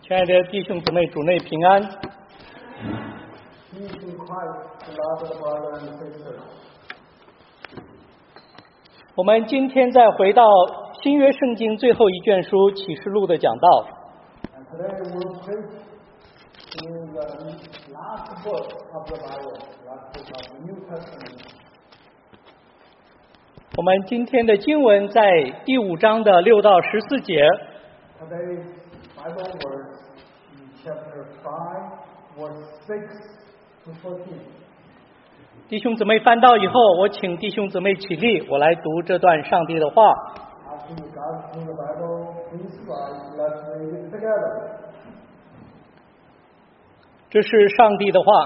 亲爱的弟兄姊妹，主内平安。我们今天再回到新约圣经最后一卷书启示录的讲道。我们今天的经文在第5章的6到14节。弟兄姊妹翻到以后，我请弟兄姊妹起立，我来读这段上帝的话。这是上帝的话。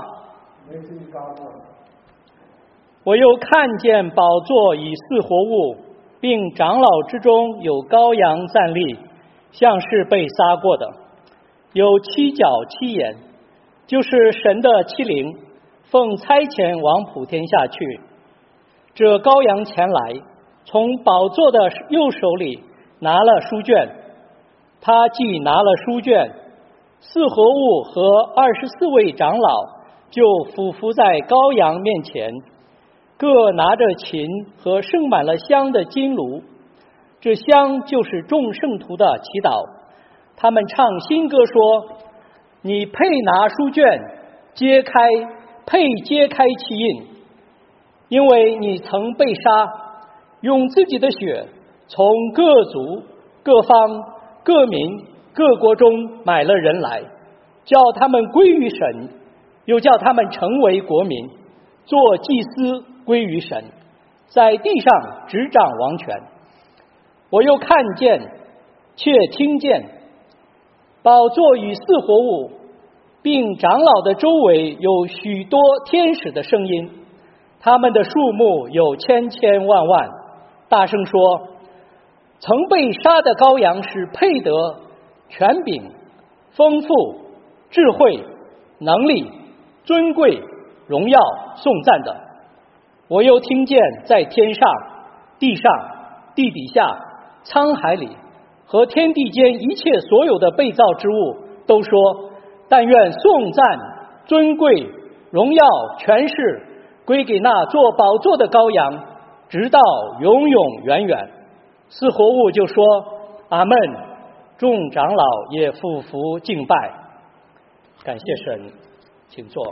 我又看见宝座与四活物，并长老之中有羔羊站立，像是被杀过的，有7角7眼，就是神的7灵，奉差遣往普天下去。这羔羊前来，从宝座的右手里拿了书卷，他既拿了书卷，四活物和24位长老就俯伏在羔羊面前，各拿着琴和盛满了香的金炉，这香就是众圣徒的祈祷。他们唱新歌说：你配拿书卷，配揭开其印，因为你曾被杀，用自己的血从各族各方各民各国中买了人来，叫他们归于神，又叫他们成为国民，做祭司归于神，在地上执掌王权。我又看见却听见宝座与四活物并长老的周围有许多天使的声音，他们的数目有千千万万，大声说：曾被杀的羔羊是配得权柄、丰富、智慧、能力、尊贵、荣耀、颂赞的。我又听见在天上、地上、地底下、沧海里和天地间一切所有的被造之物都说：但愿颂赞、尊贵、荣耀、权势归给那坐宝座的羔羊，直到永永远远。四活物就说：阿们。众长老也俯伏敬拜。感谢神，请坐。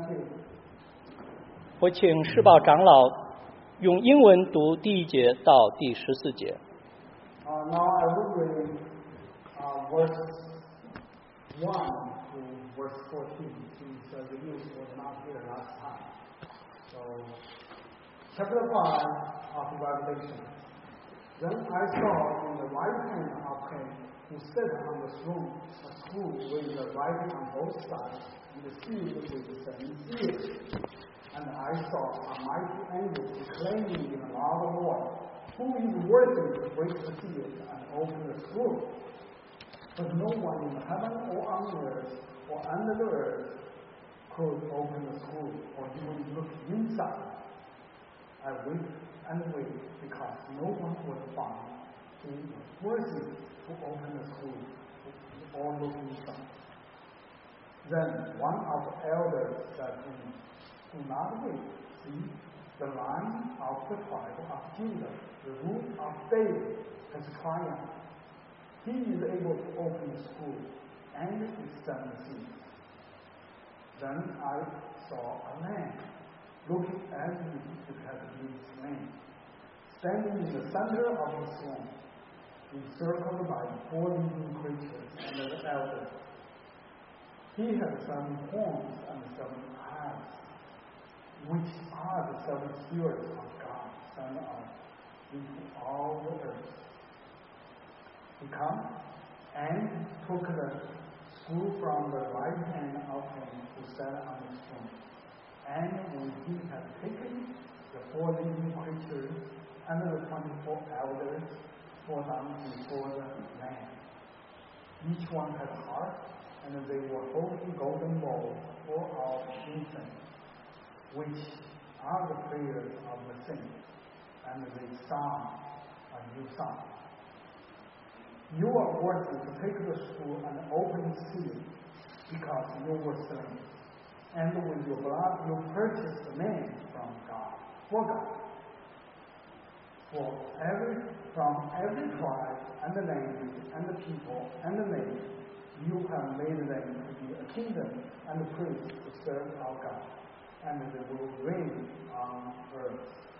我请世宝长老用英文读第1节到第14节。 Now I will read verse 1 to verse 14, since the news was not here last time. So, chapter 5 of Revelation. Then I saw in the right hand of him who sat on the throne a scroll with the writing on both sides, and sealed with 7 seals. And I saw a mighty angel proclaiming in a loud voice, who is worthy to break the seals and open the scroll? But no one in heaven or on earth or under the earth could open the scroll or even look inside. I wait and wait, because no one was found who was worthy to open the scroll or look inside. Then one of the elders said to me, do not wait. See, the Lion of the tribe of Judah, the root of David, has triumphed. He is able to open the scroll and its 7 seals. Then I saw a lamb, looking as if it had been slain, standing in the center of the throne, encircled by 4 living creatures and the elders. He had 7 horns and 7 eyes, which are the 7 spirits of God sent out into all the earth. He came and took the scroll from the right hand of him who sat on the throne. And when he had taken the 4 living creatures and the 24 elders, for them before the Lamb. Each one had a harp, and they were holding golden bowls full of incense, which are the prayers of the saints, and they sang a new song. You are worthy to take the scroll and open the seal, because you were slain. And with your blood you purchased the man from God, for God. From every tribe and the language and the people and the nation, you have made them to be a kingdom and a priest to serve our God, and they will reign on earth.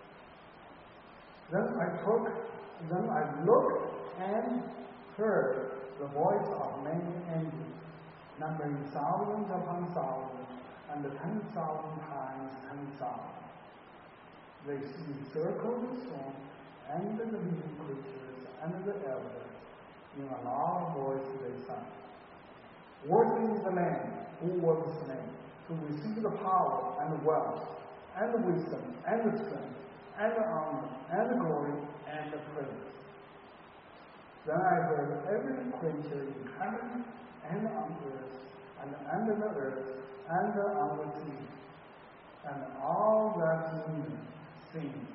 Then I looked and heard the voice of many angels, numbering thousands upon thousands, and 10,000 times 10,000. They encircled the throne, and the living creatures, and the elders. In a loud voice they sang, "Worthy is the Lamb who was slain, to receive the power, and the wealth, and the wisdom, and the strength, and the honor, and the glory, and the praise." Then I heard every creature in heaven, and on earth, and under the earth, and on the sea, and all that is sing,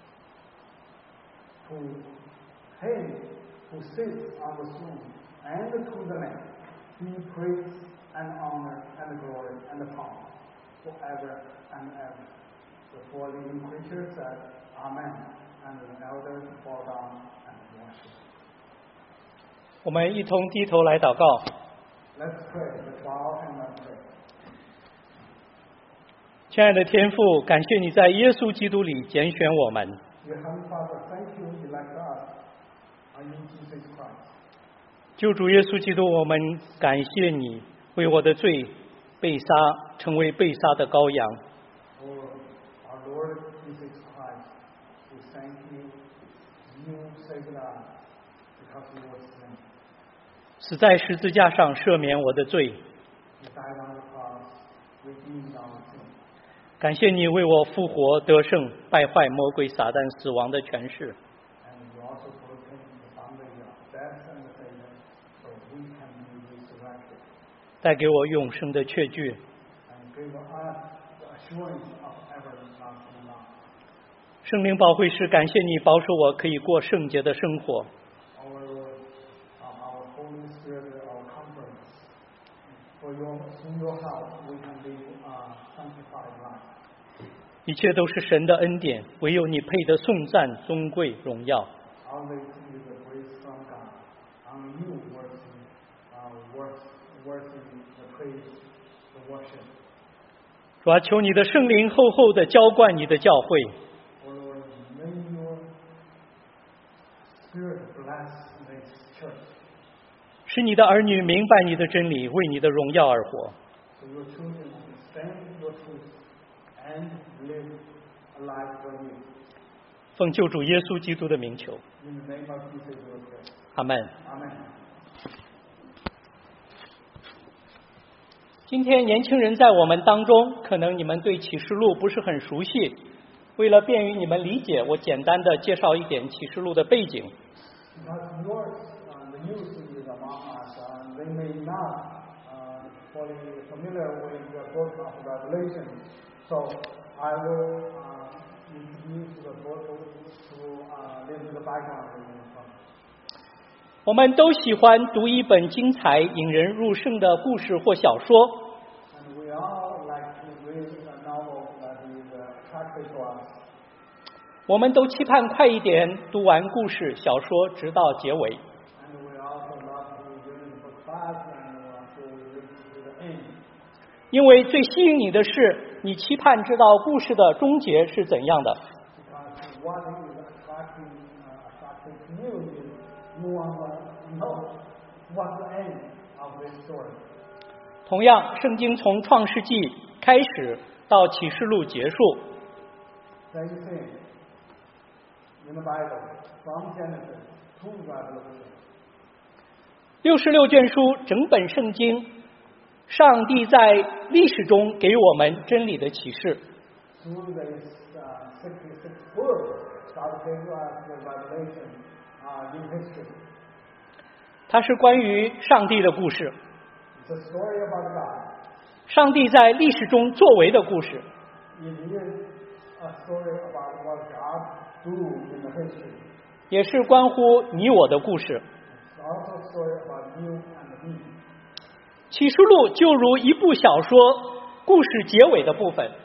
to Him who sits on the throne, and to the Lamb, be praise and honor and glory and power forever and ever. The four living creatures said, Amen, and the elders fall down and worship. 我们一同低头来祷告。 Let's pray. Let's bow and let's pray. 亲爱的天父，感谢你在耶稣基督里拣选我们。 Dear Heavenly Father, thank you, elect us in Jesus Christ. 救主耶稣基督，我们感谢你为我的罪被杀，成为被杀的羔羊。 Oh, our Lord Jesus Christ, we thank you. You saved us because you were slain. 死在十字架上赦免我的罪。 You died on the cross, redeemed our sin. 感谢你为我复活得胜，败坏魔鬼撒旦死亡的权势。 And you also broken the boundary of death and Satan, so we can be resurrected. 带给我永生的确据。 And give us the assurance of everlasting life. 圣灵保惠师，感谢你保守我可以过圣洁的生活。 Our Holy Spirit, our comfort. Through your help, we can live a sanctified life. 一切都是神的恩典，唯有你配得颂赞、尊贵、荣耀。 Always is the grace from God. Only you worthy the praise, the worship. 主啊，求你的圣灵厚厚的浇灌你的教会， Oh Lord, may your Spirit bless this church. 使你的儿女明白你的真理，为你的荣耀而活。 So your children understand your truth and live a life for you. 奉救主耶稣基督的名求， In the name of Jesus, we pray. 阿门。 Amen. 今天年轻人在我们当中，可能你们对启示录不是很熟悉。为了便于你们理解，我简单的介绍一点启示录的背景。 Because the youth is among us, they may not fully familiar with the book of Revelation. So I will introduce the book to little the background. 我们都喜欢读一本精彩、引人入胜的故事或小说。 And we all like to read a novel that is attractive to us. 我们都期盼快一点读完故事、小说，直到结尾。 And we also love to read the book fast and to read to the end. 因为最吸引你的是，你期盼知道故事的终结是怎样的。 Because what is attractive to you is you want to know what's the end of this story. 同样，圣经从创世纪开始到启示录结束， Same thing in the Bible, from Genesis to Revelation. 66卷书，整本圣经，上帝在历史中给我们真理的启示。 Through this 66 books, God gave us the revelation in history. 它是关于上帝的故事， It's a story about God. 上帝在历史中作为的故事， It is a story about what God do in the history. 也是关乎你我的故事。 It's also a story about you and me. 启示录就如一部小说故事结尾的部分，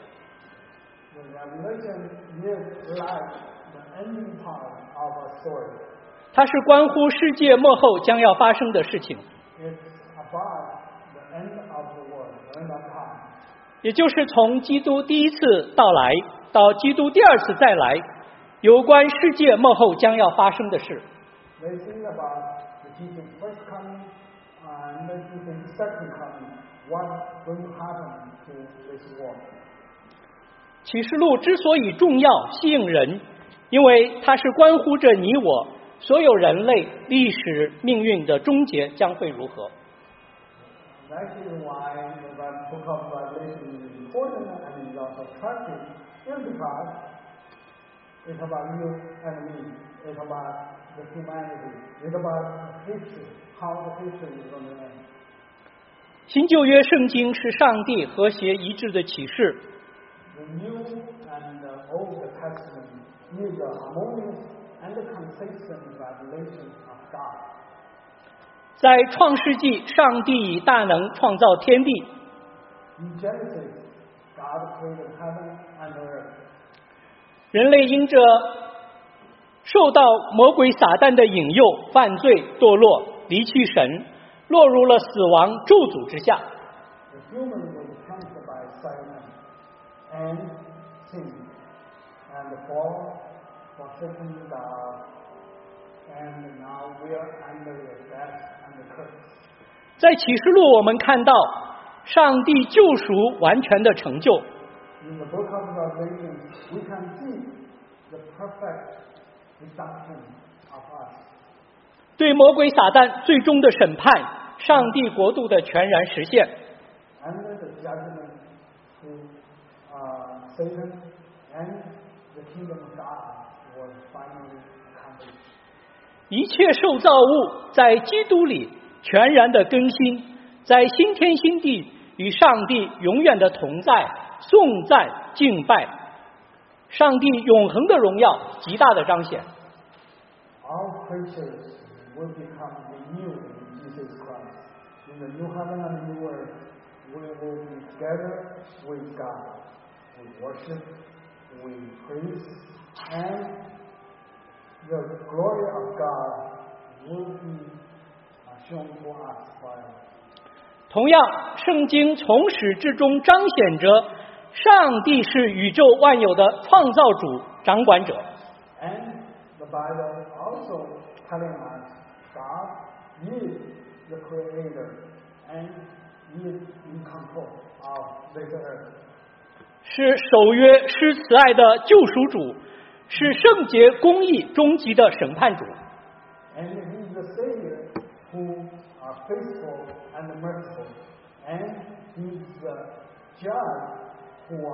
The Revelation is like the ending part of a story. 它是关乎世界末后将要发生的事情， It's about the end of the world, the end of time. 也就是从基督第一次到来到基督第二次再来，有关世界末后将要发生的事。 They think about the Jesus first coming and then Jesus second coming. What's going to happen to this world? 启示录之所以重要吸引人，因为它是关乎着你我所有人类历史命运的终结将会如何。 That is why the book of Revelation is important and is also attractive. It's because it's about you and me. It's about the humanity. It's about history, how the history is going to end. 新旧约圣经是上帝和谐一致的启示， The New and the Old Testament is the harmonious and the consistent revelation of God. 在创世纪，上帝以大能创造天地， In Genesis, God created heaven and earth. 人类因着受到魔鬼撒旦的引诱，犯罪堕落，离弃神，落入了死亡咒诅之下。 The human was tempted by Satan and sin and fall, forsaken God, and now we are under the death and the curse. 在启示录，我们看到上帝救赎完全的成就， In the book of Revelation, we can see the perfect redemption of us. 对魔鬼撒旦最终的审判，上帝国度的全然实现。 Under the judgment to Satan and the kingdom of God was finally accomplished. 一切受造物在基督里全然的更新，在新天新地与上帝永远的同在、颂赞、敬拜，上帝永恒的荣耀极大的彰显。 All creatures will become renewed in Jesus Christ. In the new heaven and new earth, we will be together with God. We worship, we praise, and the glory of God will be shown to us forever. 同样，圣经从始至终彰显着上帝是宇宙万有的创造主、掌管者。 And the Bible also telling us God is the creator and is in control of this earth. 是守约施慈爱的救赎主，是圣洁公义终极的审判主。 And he is the Savior who are faithful and merciful. And he is the judge who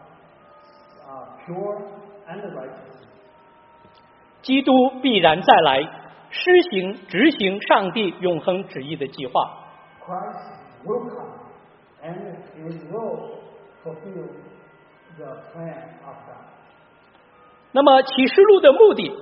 are pure and righteous. 基督必然再来，施行执行上帝永恒旨意的计划。 Christ will come and he will fulfill the plan of God. 那么启示录的目的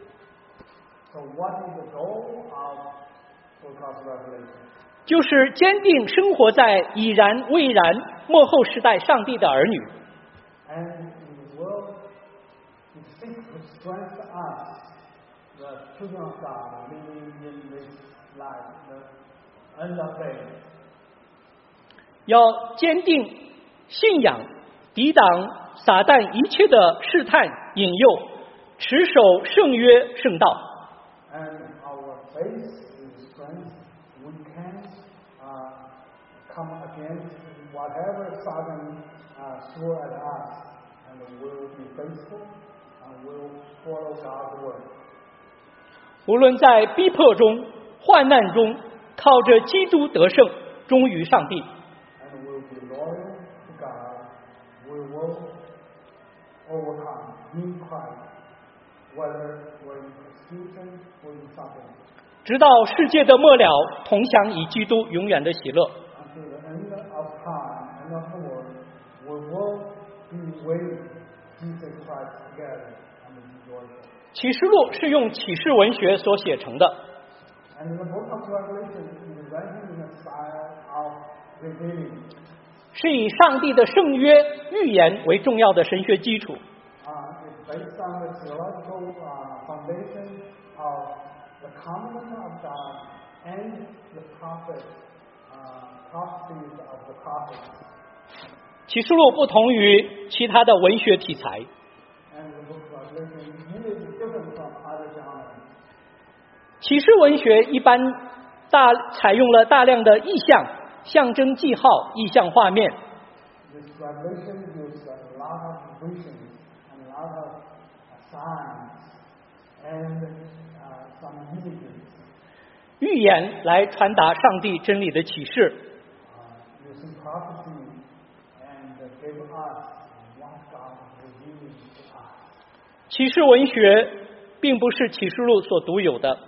So what is the goal of Book of Revelation? 就是坚定生活在已然未然末后时代上帝的儿女， And he will seek to strengthen us, the children of God, living in this life, the end of days. 要坚定信仰，抵挡撒旦一切的试探引诱，持守圣约圣道。 And our faith is strength. We can come against whatever Satan threw at us, and we will be faithful and will follow God's word. 无论在逼迫中、患难中，靠着基督得胜，忠于上帝。 And we will be loyal to God. We will overcome in Christ, whether we're in persecution or in suffering. 直到世界的末了，同享以基督永远的喜乐。 Until the end of time, end of the world, we will be with Jesus Christ together and be joyful. 启示录是用启示文学所写成的， And And in the book of Revelation, it is written in a style of revealing. 是以上帝的圣约预言为重要的神学基础。 It's based on the theological foundation of the covenant of God and the prophecies of the prophets. 启示录不同于其他的文学题材。 And the book of Revelation is different from other genres. 启示文学一般采用了大量的意象、象征记号、意象画面。 This revelation gives a lot of visions and a lot of signs and some images. 预言来传达上帝真理的启示。 Using prophecy and give us what God reveals to us. 启示文学并不是启示录所独有的。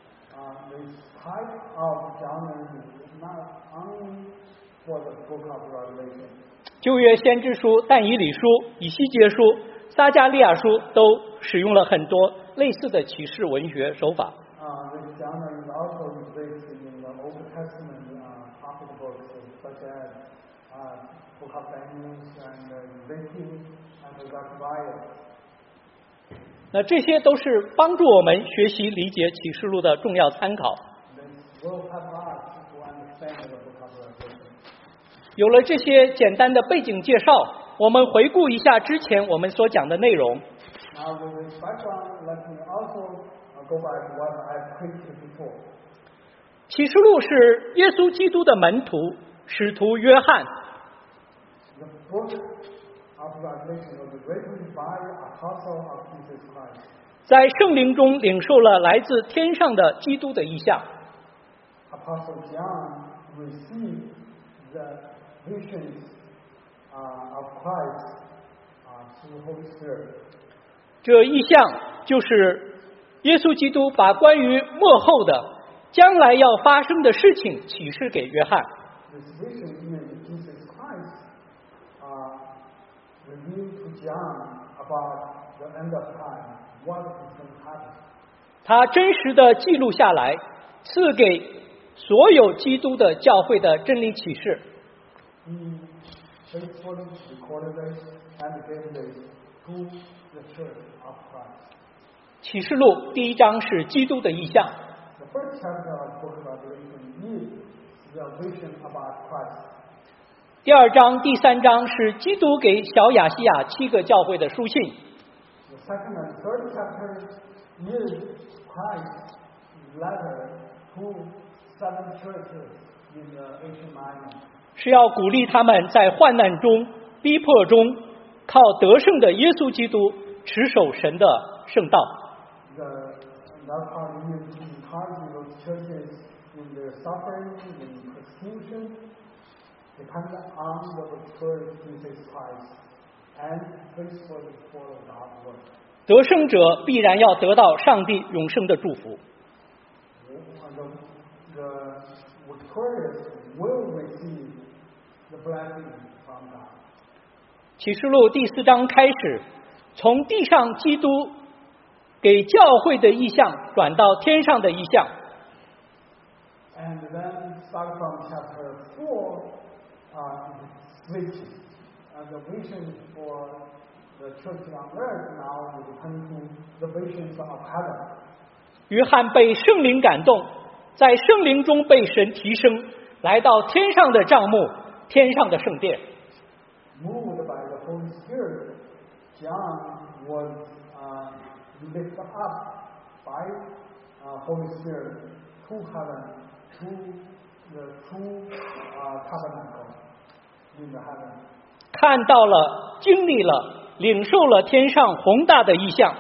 This type of genre is not only for the book of Revelation. 旧约先知书、但以理书、以西结书、撒迦利亚书都使用了很多类似的启示文学手法。 This genre is also based in the Old Testament prophet books such as Book of Daniel and Ezekiel and Zechariah. 那这些都是帮助我们学习理解启示录的重要参考。 This will help us to understand the book of Revelation. 有了这些简单的背景介绍，我们回顾一下之前我们所讲的内容。 Now with this background, let me also go back to what I preached before. 启示录是耶稣基督的门徒使徒约翰 The book of Revelation was written by Apostle of Jesus Christ. 在圣灵中领受了来自天上的基督的意象。 Apostle John received the visions of Christ through the Holy Spirit. 这意象就是耶稣基督把关于末后的将来要发生的事情启示给约翰。 This vision is Jesus Christ revealed to John about the end of time, what is going to happen. 他真实的记录下来，赐给所有基督的教会的真理启示。 He faithfully recorded this and gave this to the church of Christ. 启示录第一章是基督的意象， The first chapter of Book of Revelation is the vision about Christ. 第二章、第三章是基督给小亚细亚7个教会的书信。 The second and third chapter is Christ's letter to 7 churches in the Asia Minor. 是要鼓励他们在患难中、逼迫中，靠得胜的耶稣基督持守神的圣道。 That part is to encourage those churches in their suffering, in persecution, depend on the victorious Jesus Christ and faithfully follow God's word. 得胜者必然要得到上帝永生的祝福。 The victorious will receive the blessing from God. 启示录第4章开始，从地上基督给教会的意象转到天上的意象。 And then start from chapter 4, switch the vision for the church on earth now will come to the visions of heaven. 约翰被圣灵感动，在圣灵中被神提升，来到天上的帐幕，天上的圣殿。 Moved by the Holy Spirit, John was lifted up by Holy Spirit to heaven, to the true tabernacle in the heaven. 看到了，经历了，领受了天上宏大的意象。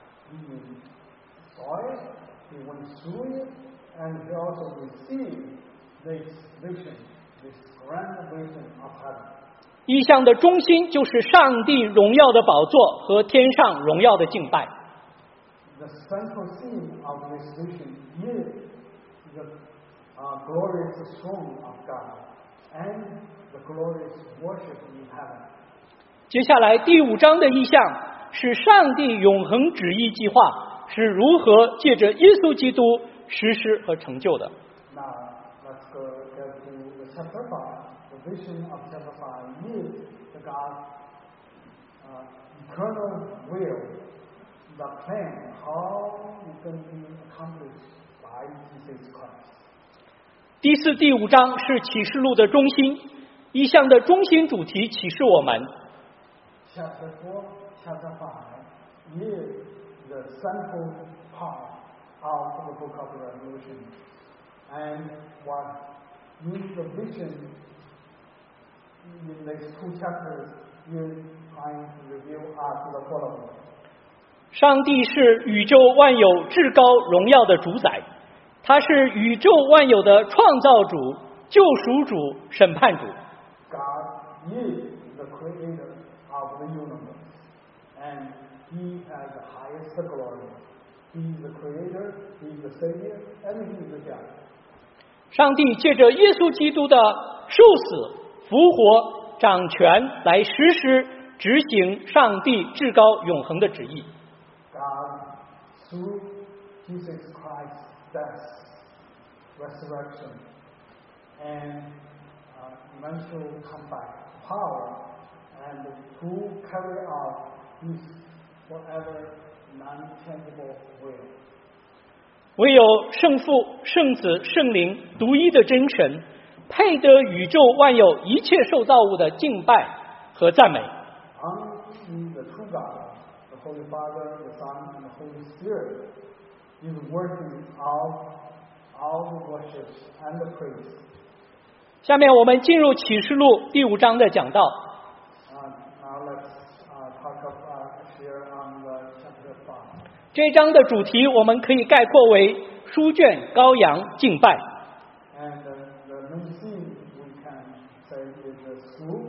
He saw it, he went through it, and he also received this vision, this grand vision of heaven. 意象的中心就是上帝荣耀的宝座和天上荣耀的敬拜。 The central theme of this vision is the glorious throne of God and the glorious worship in heaven. 接下来第5章的意象是上帝永恒旨意计划是如何借着耶稣基督实施和成就的。 Now, let's go to the chapter 5. The vision of chapter 5 is the God's eternal will, the plan, how it's going to be accomplished by Jesus Christ. 第4、第5章是启示录的中心，意象的中心主题启示我们。 Chapter 4, chapter 5 is the central part of the book of Revelation. And what is the vision in these 2 chapters is trying to reveal us the following. 上帝是宇宙万有至高荣耀的主宰，他是宇宙万有的创造主、救赎主、审判主。 God is the creator of the universe, and He has the highest glory. He is the creator, He is the savior, and He is the judge. 上帝借着耶稣基督的受死、复活、掌权来实施、执行上帝至高永恒的旨意。 God, through Jesus Christ's death, resurrection, and eventual comeback power, and to carry out His forever non-changeable will. 唯有圣父、圣子、圣灵独一的真神，配得宇宙万有一切受造物的敬拜和赞美。 Only the true God, the Holy Father, the Son, and the Holy Spirit, is worthy of all the worship and the praise. 下面我们进入启示录第5章的讲道。 Now let's talk here on the chapter 5. 这章的主题我们可以概括为书卷、羔羊、敬拜。 And the main theme we can say is the school,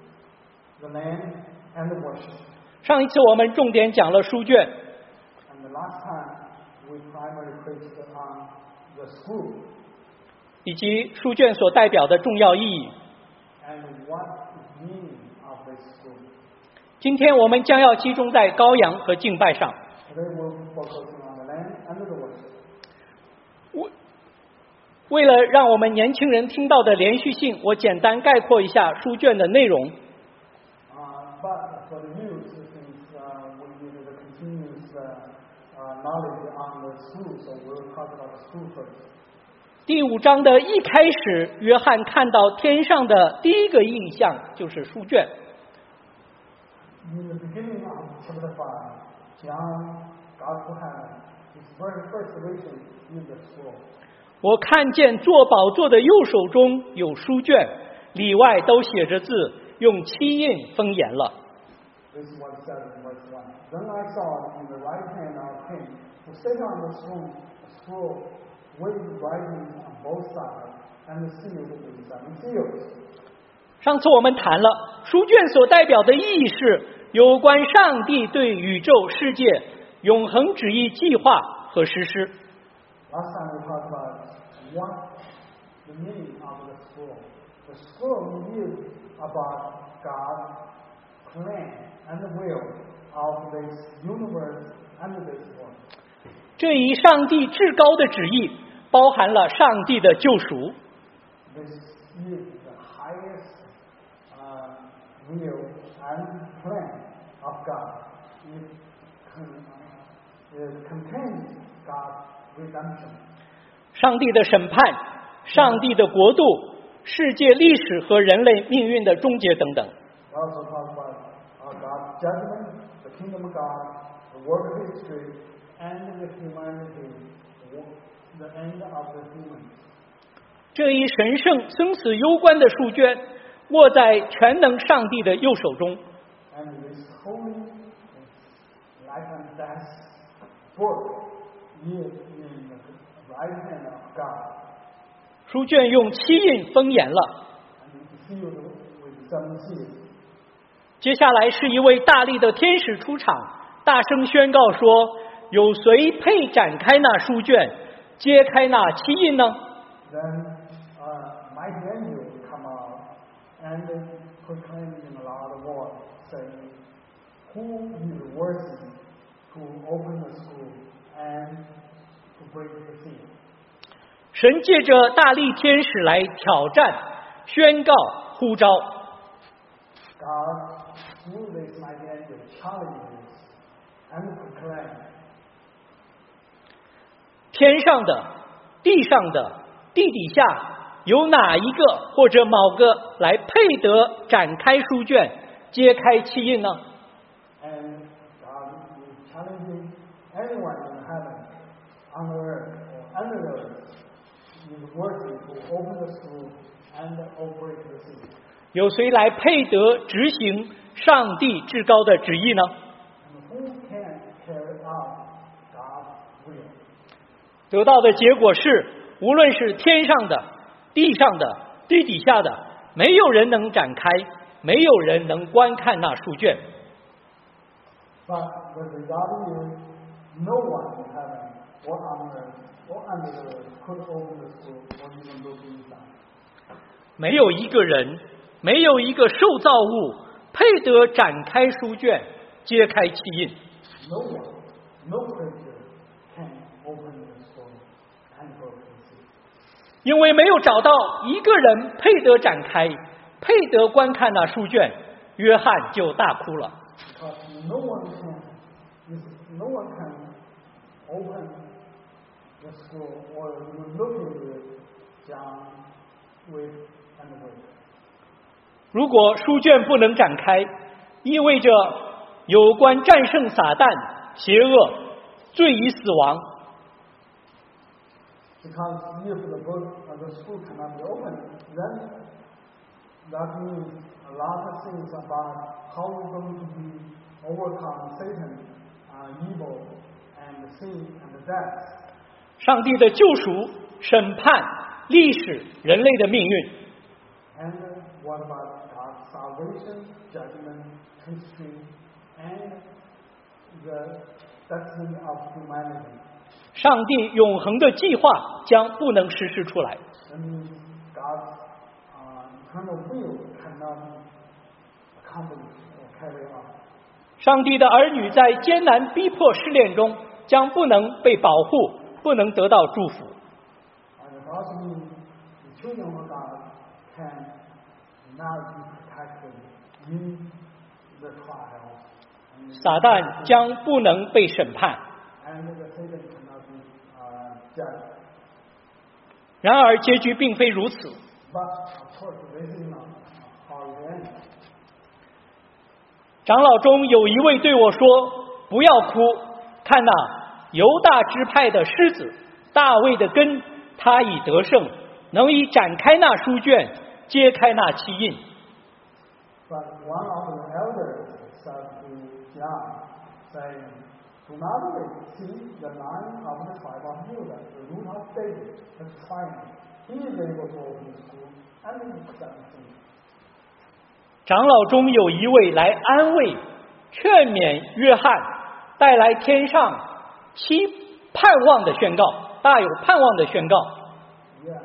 the land, and the worship. 上一次我们重点讲了书卷， And the last time we primarily focused on the school 以及书卷所代表的重要意义。 and what is meaning of this school. 今天我们将要集中在羔羊和敬拜上。 Today we'll be focusing on the land and the worship. 为了让我们年轻人听到的连续性，我简单概括一下书卷的内容。 But for the youth, since we need the continuous knowledge on the school, so we'll talk about the school first. 第5章的一开始，约翰看到天上的第一个印象就是书卷。 In the beginning of chapter 5, John got to have his very first vision in the scroll. 我看见坐宝座的右手中有书卷，里外都写着字，用漆印封严了。 This is what it says in verse 1. Then I saw in the right hand of him who sat on the throne a scroll with writings on both sides and sealed with 7 seals. 上次我们谈了书卷所代表的意义是有关上帝对宇宙世界永恒旨意计划和实施。 Last time we talked about what the meaning of the scroll. The scroll is about God's plan and the will of this universe and this world. 这一上帝至高的旨意包含了上帝的救赎。 This is the highest will and plan of God. It contains God's redemption. 上帝的审判、上帝的国度、世界历史和人类命运的终结等等。 We also talk about God's judgment, the kingdom of God, the world of history, and the humanity, the end of the humans. 这一神圣生死攸关的书卷握在全能上帝的右手中。 And this holy life and death book is in the right hand of God. 书卷用漆印封严了。 And it's sealed with 7 seals. 接下来是一位大力的天使出场，大声宣告说：有谁配展开那书卷，揭开那漆印呢？ Then mighty angel come out and proclaim in a loud voice, saying, "Who is worthy to open the scroll and to break the seal?" 神借着大力天使来挑战、宣告、呼召。 God, through this mighty angel, challenges and proclaim. 天上的、地上的、地底下，有哪一个或者某个来配得展开书卷、揭开七印呢？ And God is challenging anyone in heaven, on earth, or under the earth, is worthy to open the scroll and operate the seal. 有谁来配得执行上帝至高的旨意呢？ And who can carry out God's will? 得到的结果是，无论是天上的、地上的、地底下的，没有人能展开，没有人能观看那书卷。 But the result is no one in heaven or on earth or under the earth could open the scroll or even look inside. 没有一个人，没有一个受造物配得展开书卷、揭开七印。 No one, no creature can open the scroll and open the seal. 因为没有找到一个人配得展开、配得观看那书卷，约翰就大哭了。 Because no one can open the scroll or even look into it, John wept and wept. 如果书卷不能展开，意味着有关战胜撒旦、邪恶、罪与死亡。 Because if the book or the scroll cannot be opened, then that means a lot of things about how we're going to be overcome Satan, evil, and sin and death. 上帝的救赎、审判、历史、人类的命运。 And what about God's salvation, judgment, history, and the destiny of humanity? 上帝永恒的计划将不能实施出来。 That means God's eternal will cannot be accomplished or carried out. 上帝的儿女在艰难逼迫试炼中，将不能被保护，不能得到祝福。 And it also means the children of God can not be protected in the trials. And 撒旦将不能被审判。 and the Satan cannot be judged. 然而结局并非如此。 But of course, this is not how it ends. 长老中有一位对我说：“不要哭，看那犹大支派的狮子，大卫的根，他已得胜，能以展开那书卷，揭开那七印。” But one of the elders said to John, saying, "Do not weep. See, the Lion of the tribe of Judah, the root of David, has triumphed. He is able to open the scroll and set the seal." 长老中有一位来安慰、劝勉约翰，带来天上期盼望的宣告，大有盼望的宣告。 Yeah,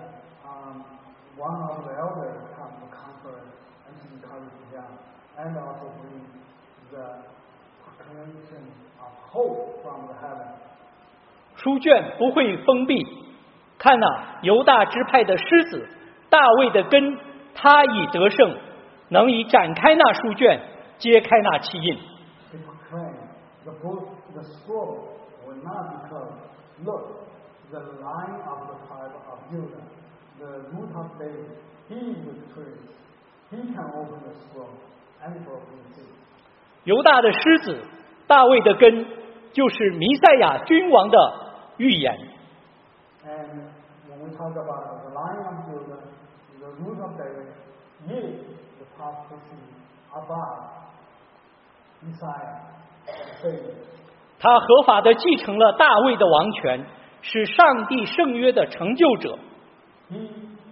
one of the elders come to comfort and to encourage John, and also bring the proclamation of hope from the heaven. 书卷不会封闭，看哪，犹大支派的狮子，大卫的根，他已得胜，能以展开那书卷，揭开那七印。 They proclaim the book, the scroll will not be closed. Look, the Lion of the tribe of Judah, the root of David, he is victorious. He can open the scroll and open the seal. 犹大的狮子，大卫的根，就是弥赛亚君王的预言。 And when we talk about the Lion of Judah, the root of David, is the prophecy about Messiah, the Savior. 他合法的继承了大卫的王权，是上帝圣约的成就者。 He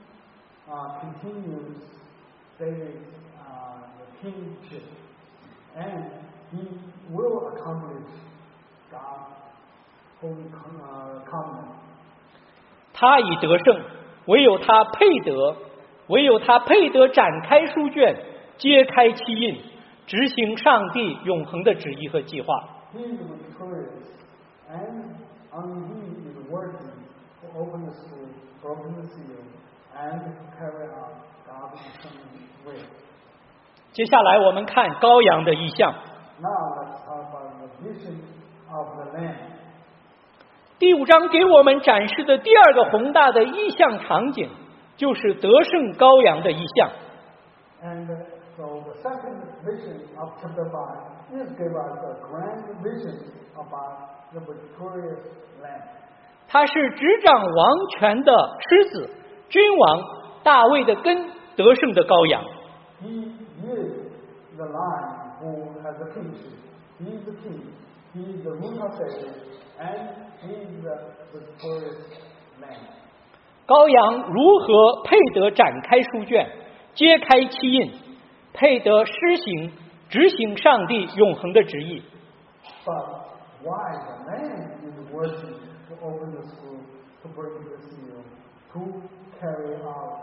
continues David's the kingship, and he will accomplish God's holy covenant. 他已得胜，唯有他配得，唯有他配得展开书卷，揭开七印，执行上帝永恒的旨意和计划。 He is victorious, and only he is worthy to open the scroll broken the seal and carry out God's determined will. 接下来我们看羔羊的意象。 Now let's talk about the vision of the Lamb. 第5章给我们展示的第2个宏大的意象场景，就是得胜羔羊的意象。 And so the second vision of chapter 5 is give us a grand vision about the victorious Lamb. 他是执掌王权的狮子，君王大卫的根，得胜的羔羊。 He is the Lion who has the kingship. He is the king. He is the root of David, and he is the victorious Lamb. 羔羊如何配得展开书卷，揭开七印，配得施行执行上帝永恒的旨意？ But why the Lamb is worthy to open the scroll, to break the seal, to carry out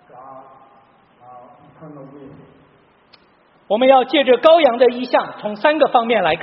God's eternal will? 我们要借着羔羊的意象，从3个方面来看。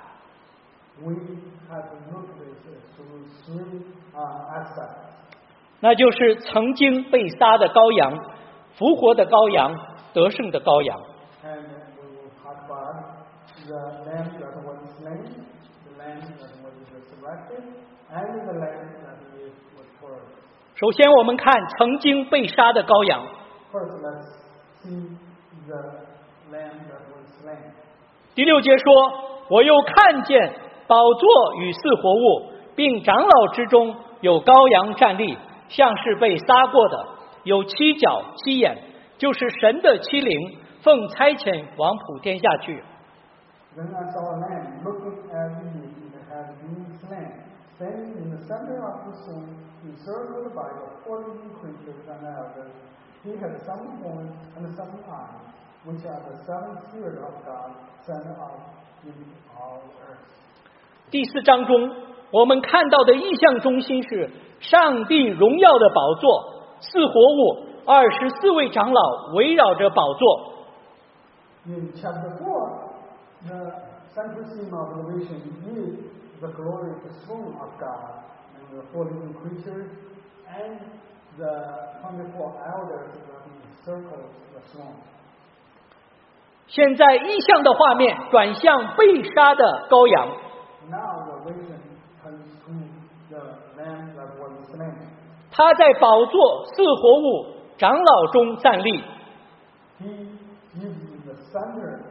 We have to look at this through 3 aspects. 那就是曾经被杀的羔羊，复活的羔羊，得胜的羔羊。 And we will talk about the lamb that was slain, the lamb that was resurrected, and the lamb that is victorious. 首先，我们看曾经被杀的羔羊。 First, let's see the lamb that was slain. 第6节说：“我又看见宝座与4活物，并长老之中有羔羊站立，像是被杀过的，有7角7眼，就是神的7灵，奉差遣往普天下去。” Then I saw a lamb looking at me that had been slain, standing in the center of the stone, encircled by the 4 living creatures and elders. He had 7 horns and 7 eyes, which are the 7 spirits of God sent out in all earth. 第4章中，我们看到的意象中心是上帝荣耀的宝座，4活物24位长老围绕着宝座。 In chapter 4, the central theme of the vision is the glorious throne of God, and the 4 living creatures, and the 24 elders that encircle the throne. 现在意象的画面转向被杀的羔羊。 Now the vision turns to the lamb that was slain. 他在宝座4活物长老中站立。 He is in the center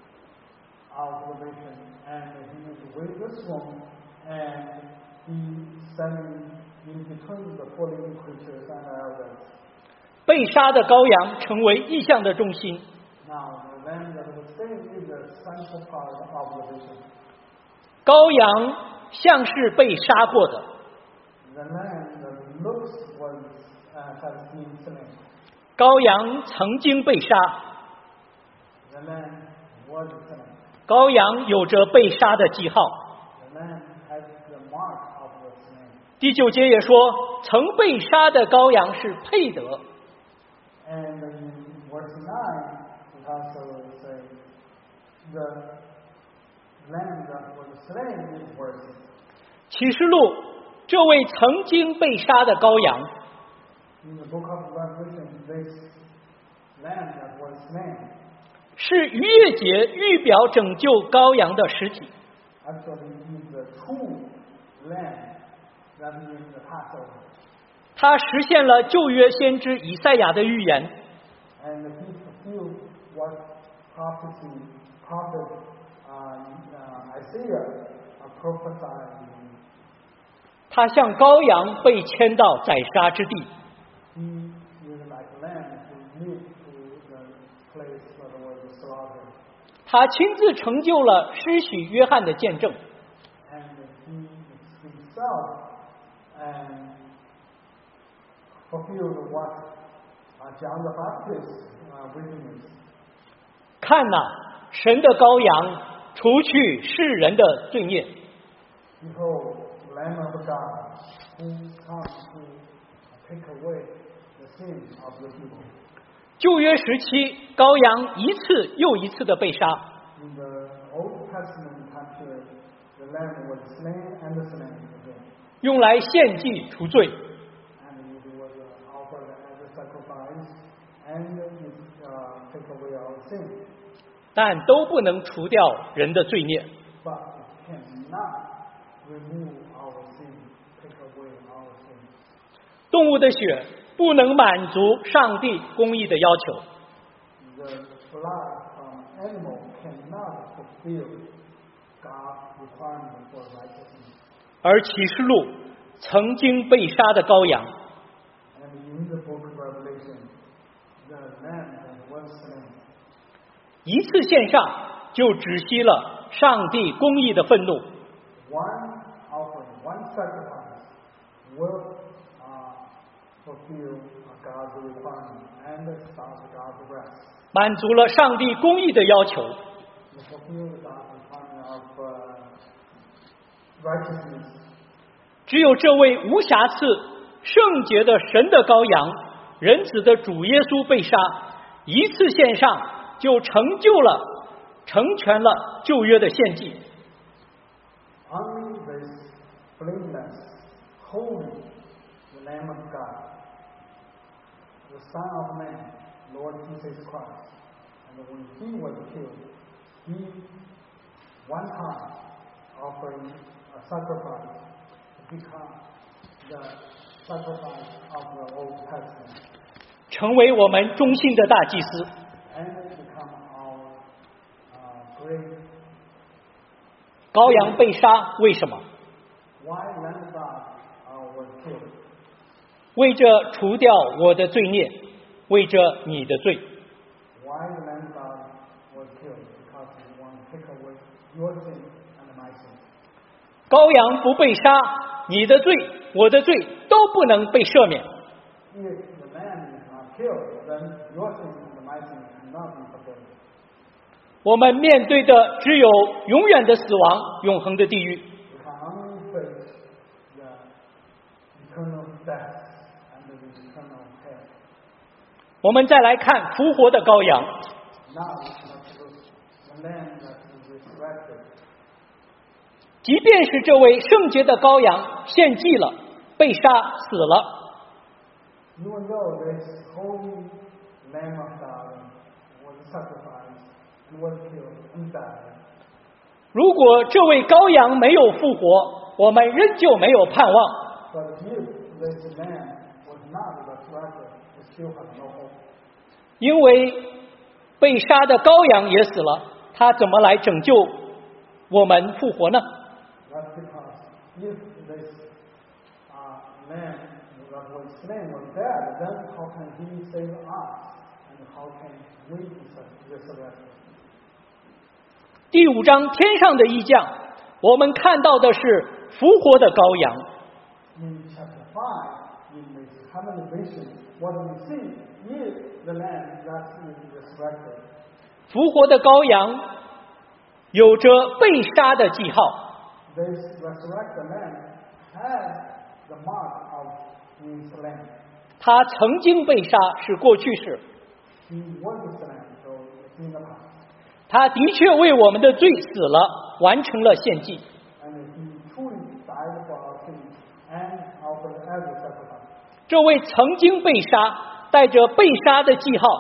of the vision, and he is with the throne, and he standing in between the 4 living creatures and elders. 被杀的羔羊成为意象的中心。 Now the lamb that was slain is the central part of the vision. 羔羊像是被杀过的， The lamb that looks has been slain. 羔羊曾经被杀， The lamb was slain. 羔羊有着被杀的记号。 The lamb has the mark of the slain. 第9节也说，曾被杀的羔羊是配得。 And in verse 9, it also says, the lamb that was slain is worthy. 启示录这位曾经被杀的羔羊， In the book of Revelation, this lamb that was slain 是逾越节预表拯救羔羊的实体。 actually is the true lamb that is the Passover. 它实现了旧约先知以赛亚的预言。 And he fulfilled what prophet Isaiah prophesied. 它像羔羊被牵到宰杀之地。 He is like a lamb who leads to the place where there was a slaughter. 他亲自成就了施洗约翰的见证。 And he himself fulfilled what John the Baptist witnessed. 看哪，神的羔羊，除去世人的罪孽。 Behold, the Lamb of God, who comes to take away the sin of the people. 旧约时期，羔羊一次又一次的被杀， In the Old Testament time period, the Lamb was slain and slain again. 用来献祭除罪。 And it was our sin, 但都不能除掉人的罪孽。 but it cannot remove our sin, take away our sin. 动物的血不能满足上帝公义的要求， The blood from animal cannot fulfill God's requirement for righteousness. 而启示录曾经被杀的羔羊， And in the book of Revelation, the lamb that was slain 一次献上就止息了上帝公义的愤怒。 one offering, one sacrifice will fulfill God's requirement and stop God's wrath. 满足了上帝公义的要求。 To fulfill God's requirement of righteousness. 只有这位无瑕疵、圣洁的神的羔羊，人子的主耶稣被杀，一次献上就成全了旧约的献祭。 Only this blameless, holy, the Lamb of God, the Son of Man, Lord Jesus Christ, and when he was killed, he one time offering a sacrifice to become the sacrifice of the Old Testament 成为我们忠心的大祭司。 and become our great. 羔羊被杀，为什么？ Why Lamb of God was killed? 为着除掉我的罪孽，为着你的罪。 Why the Lamb of God was killed? Because he wanted to take away your sin and my sin. 羔羊不被杀，你的罪、我的罪都不能被赦免。 If the lamb is not killed, then your sin and my sin cannot be forgiven. 我们面对的只有永远的死亡、永恒的地狱。 We can only face the eternal death and the eternal hell. 我们再来看复活的羔羊， Now we must look at the lamb that is resurrected. 即便是这位圣洁的羔羊献祭了，被杀死了， Even though this holy Lamb of God was sacrificed, he was killed and died. 如果这位羔羊没有复活，我们仍旧没有盼望。 But if this lamb was not resurrected, we still have no hope. 因为被杀的羔羊也死了，他怎么来拯救我们复活呢？ That's because if this lamb that was slain was dead, then how can he save us? And how can we be resurrected? 第5章天上的异象，我们看到的是复活的羔羊。 In chapter 5, in this heavenly vision, what we see is the lamb that is resurrected. 复活的羔羊有着被杀的记号， This resurrected lamb has the mark of being slain. 他曾经被杀是过去式， He was slain, so it's in the past. 他的确为我们的罪死了，完成了献祭。 And he truly died for our sins and offered as a sacrifice. 这位曾经被杀，带着被杀的记号，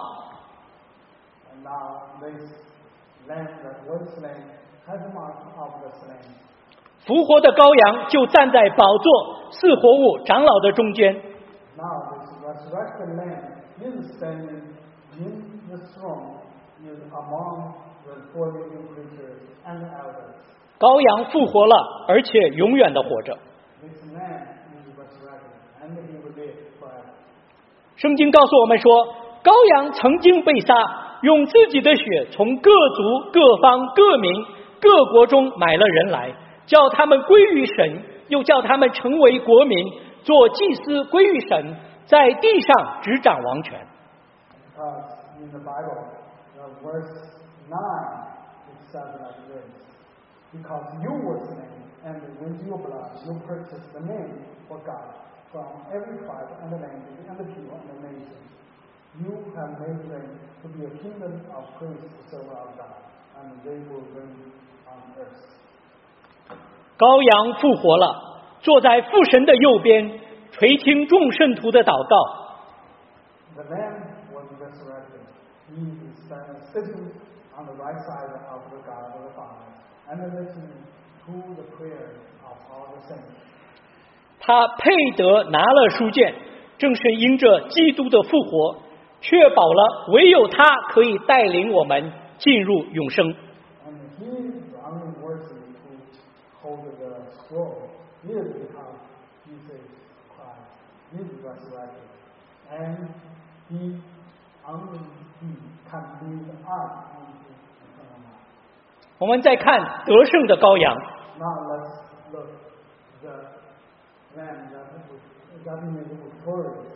And now this lamb that was slain has the mark of the slain. 复活的羔羊就站在宝座、四活物、长老的中间。 Now this resurrected lamb is standing in the throne, is among the 4 living creatures and the elders. 羔羊复活了，而且永远的活着。 This lamb is resurrected, and he will live forever. 圣经告诉我们说，羔羊曾经被杀，用自己的血从各族、各方、各民、各国中买了人来，叫他们归于神，又叫他们成为国民，做祭司归于神，在地上执掌王权。 Because in the Bible, verse 9, it says like this. Because you were slain, and with your blood you purchased the name for God from every tribe and the language and the people and the nation. You have made them to be a kingdom of priests to serve our God, and they will reign on earth. 羔羊复活了，坐在父神的右边，垂听众圣徒的祷告。 The Lamb was resurrected, he is sitting on the right side of the God of the Father and listening to the prayers of all the saints. 他配得拿了书卷，正是因着基督的复活，确保了唯有他可以带领我们进入永生。 And he is the only worthy to hold the scroll. It is because Jesus Christ is resurrected, and he only he can lead us into eternal life. 我们再看得胜的羔羊。 Now let's look the lamb that made victorious.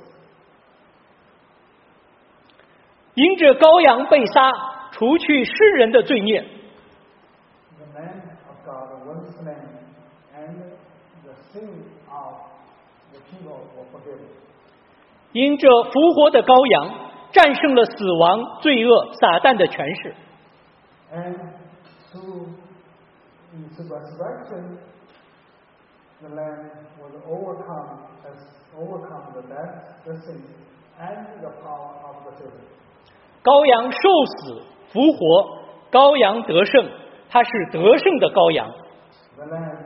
因着羔羊被杀，除去世人的罪孽。 The Lamb of God was slain, and the sin of the people were forgiven. 因着复活的羔羊，战胜了死亡、罪恶、撒旦的权势。 And through his resurrection, the Lamb was overcome the death, the sin, and the power of the devil. 羔羊受死复活，羔羊得胜，他是得胜的羔羊。 The Lamb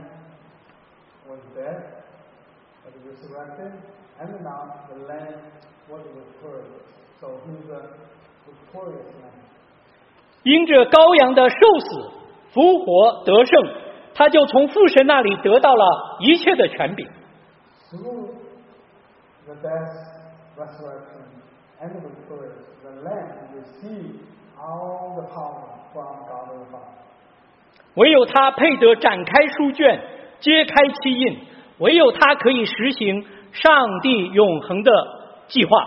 was dead, but resurrected, and now the Lamb was victorious. So he's a victorious Lamb. 因着羔羊的受死、复活、得胜，他就从父神那里得到了一切的权柄。 Through the death, resurrection, and the victorious, the Lamb received all the power from God the Father. 唯有他配得展开书卷，揭开七印，唯有他可以实行上帝永恒的计划。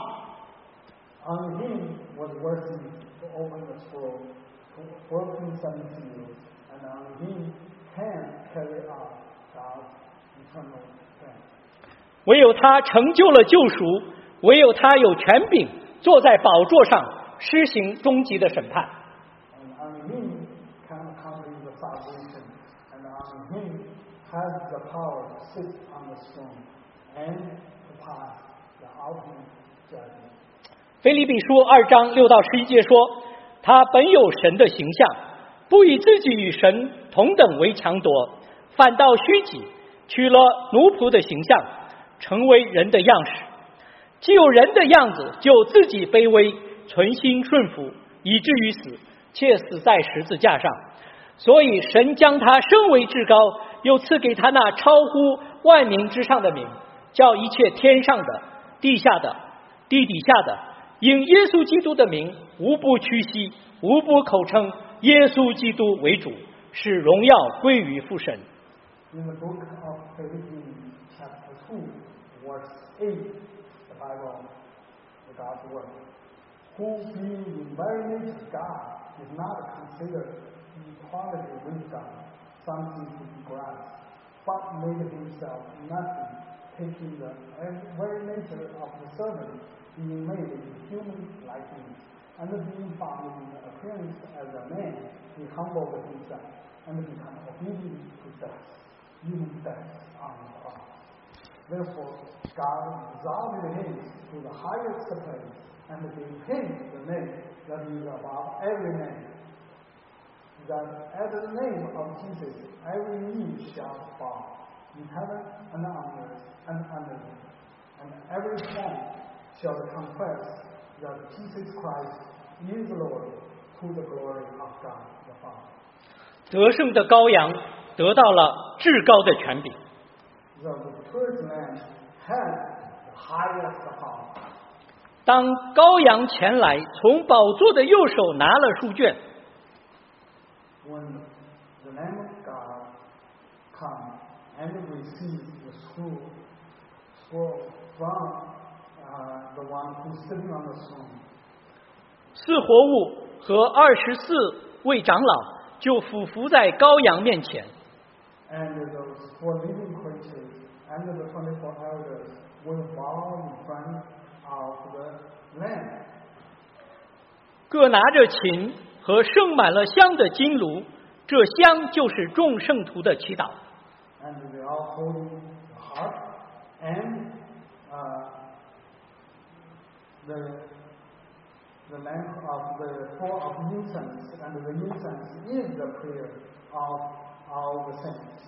Only him was worthy to open the scroll, to open seven seals, and only him can carry out God's eternal plan. 唯有他成就了救赎，唯有他有权柄坐在宝座上施行终极的审判。 And only him can accomplish the salvation, and only him has the power to sit on the throne and to pass the ultimate judgment. 腓立比书2章6到11节说，他本有神的形象，不以自己与神同等为强夺，反倒虚己，取了奴仆的形象，成为人的样式。既有人的样子，就自己卑微，存心顺服，以至于死，且死在十字架上。所以神将他升为至高，又赐给他那超乎万民之上的名，叫一切天上的、地下的、地底下的，因耶稣基督的名，无不屈膝，无不口称耶稣基督为主，使荣耀归于父神。 In the book of Philippians, chapter 2, verse 8, the Bible, the God's word, who being in very nature God, is not considered equality with God, something to be grasped, but made himself nothing, taking the very nature of the servant, being made in human likeness, and being found in appearance as a man, he humbled himself and became obedient to death, even death on the cross. Therefore, God exalted him to the highest place and gave him the name that is above every name, that at the name of Jesus every knee shall bow, in heaven and on earth and under earth, and every tongue shall confess that Jesus Christ is Lord, to the glory of God the Father. 得胜的羔羊得到了至高的权柄。 The victorious Lamb has the highest power. 当羔羊前来，从宝座的右手拿了书卷， When the Lamb of God comes and receives the scroll from the one who's sitting on the throne, 四活物和24位长老就俯伏在羔羊面前， and those 4 living creatures and the 24 elders will bow in front of the Lamb. 各拿着琴和盛满了香的金炉，这香就是众圣徒的祈祷。 And they are holding the harp and the lamp of the full of incense, and the incense is the prayer of all the saints.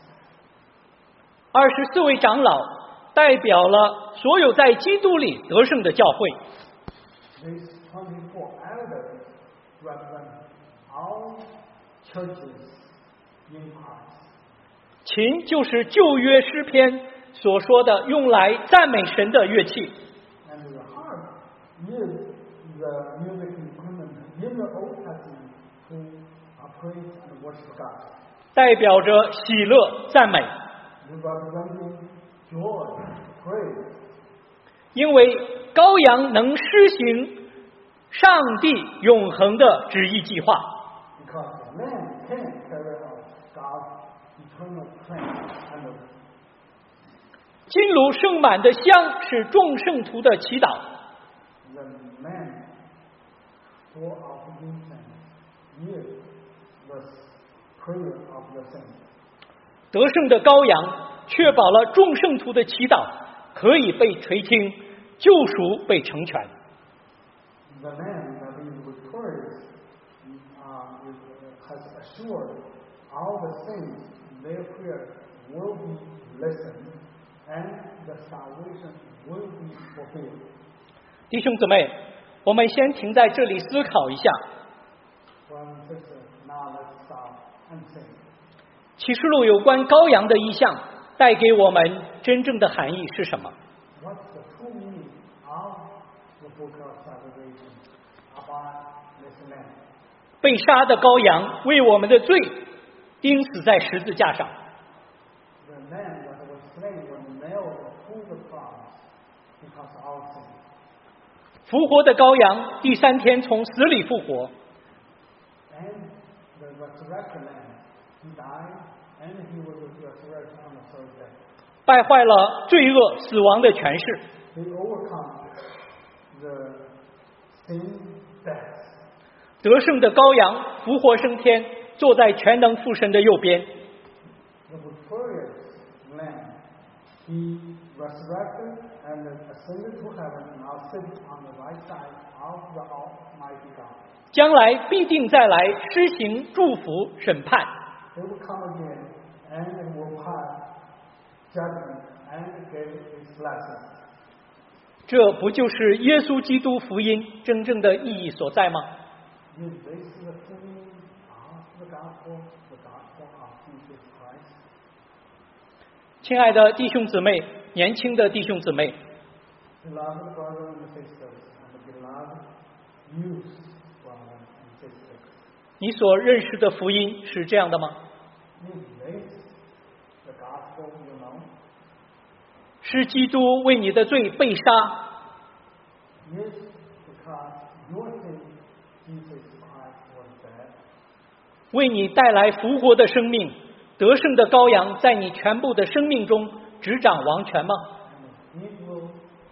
24位长老代表了所有在基督里得胜的教会。 These 24 elders represent all churches in Christ. 琴就是旧约诗篇所说的用来赞美神的乐器。 And the harp is the music instrument in the Old Testament to praise and worship God. 代表着喜乐、赞美。 Representing joy, praise. 因为羔羊能施行上帝永恒的旨意计划。 Because man can carry out God's eternal plan and 金炉盛满的香是众圣徒的祈祷。 the man full of incense is the prayer of the saints. 得胜的羔羊确保了众圣徒的祈祷可以被垂听，救赎被成全。 The man that is victorious has assured all the saints their prayer will be listened and the salvation will be fulfilled. 弟兄姊妹，我们先停在这里思考一下。 Brothers and sisters, now let's stop and sing. 启示录有关羔羊的意象带给我们真正的含义是什么？ What's the true meaning of the book of Revelation about this man? 被杀的羔羊为我们的罪钉死在十字架上。 The man that was slain was nailed to the cross because of our sin. 复活的羔羊第三天从死里复活， And the resurrected man, he died and he was resurrected on the third day. 败坏了罪恶、死亡的权势。 He overcome the sin, death. 得胜的羔羊复活升天，坐在全能父神的右边。 The victorious Lamb, he resurrected and ascended to heaven, now sits on the right side of the Almighty God. 将来必定再来施行祝福审判。 He will come again and will pass judgment and give his blessing. 这不就是耶稣基督福音真正的意义所在吗？ Is this the meaning of the gospel of Jesus Christ? 亲爱的弟兄姊妹，年轻的弟兄姊妹， Beloved brothers and sisters, and beloved youth brothers and sisters, 你所认识的福音是这样的吗？ is this the gospel you know? 是基督为你的罪被杀， Yes, because your sin, Jesus Christ was dead, 为你带来复活的生命。得胜的羔羊在你全部的生命中执掌王权吗？ and He will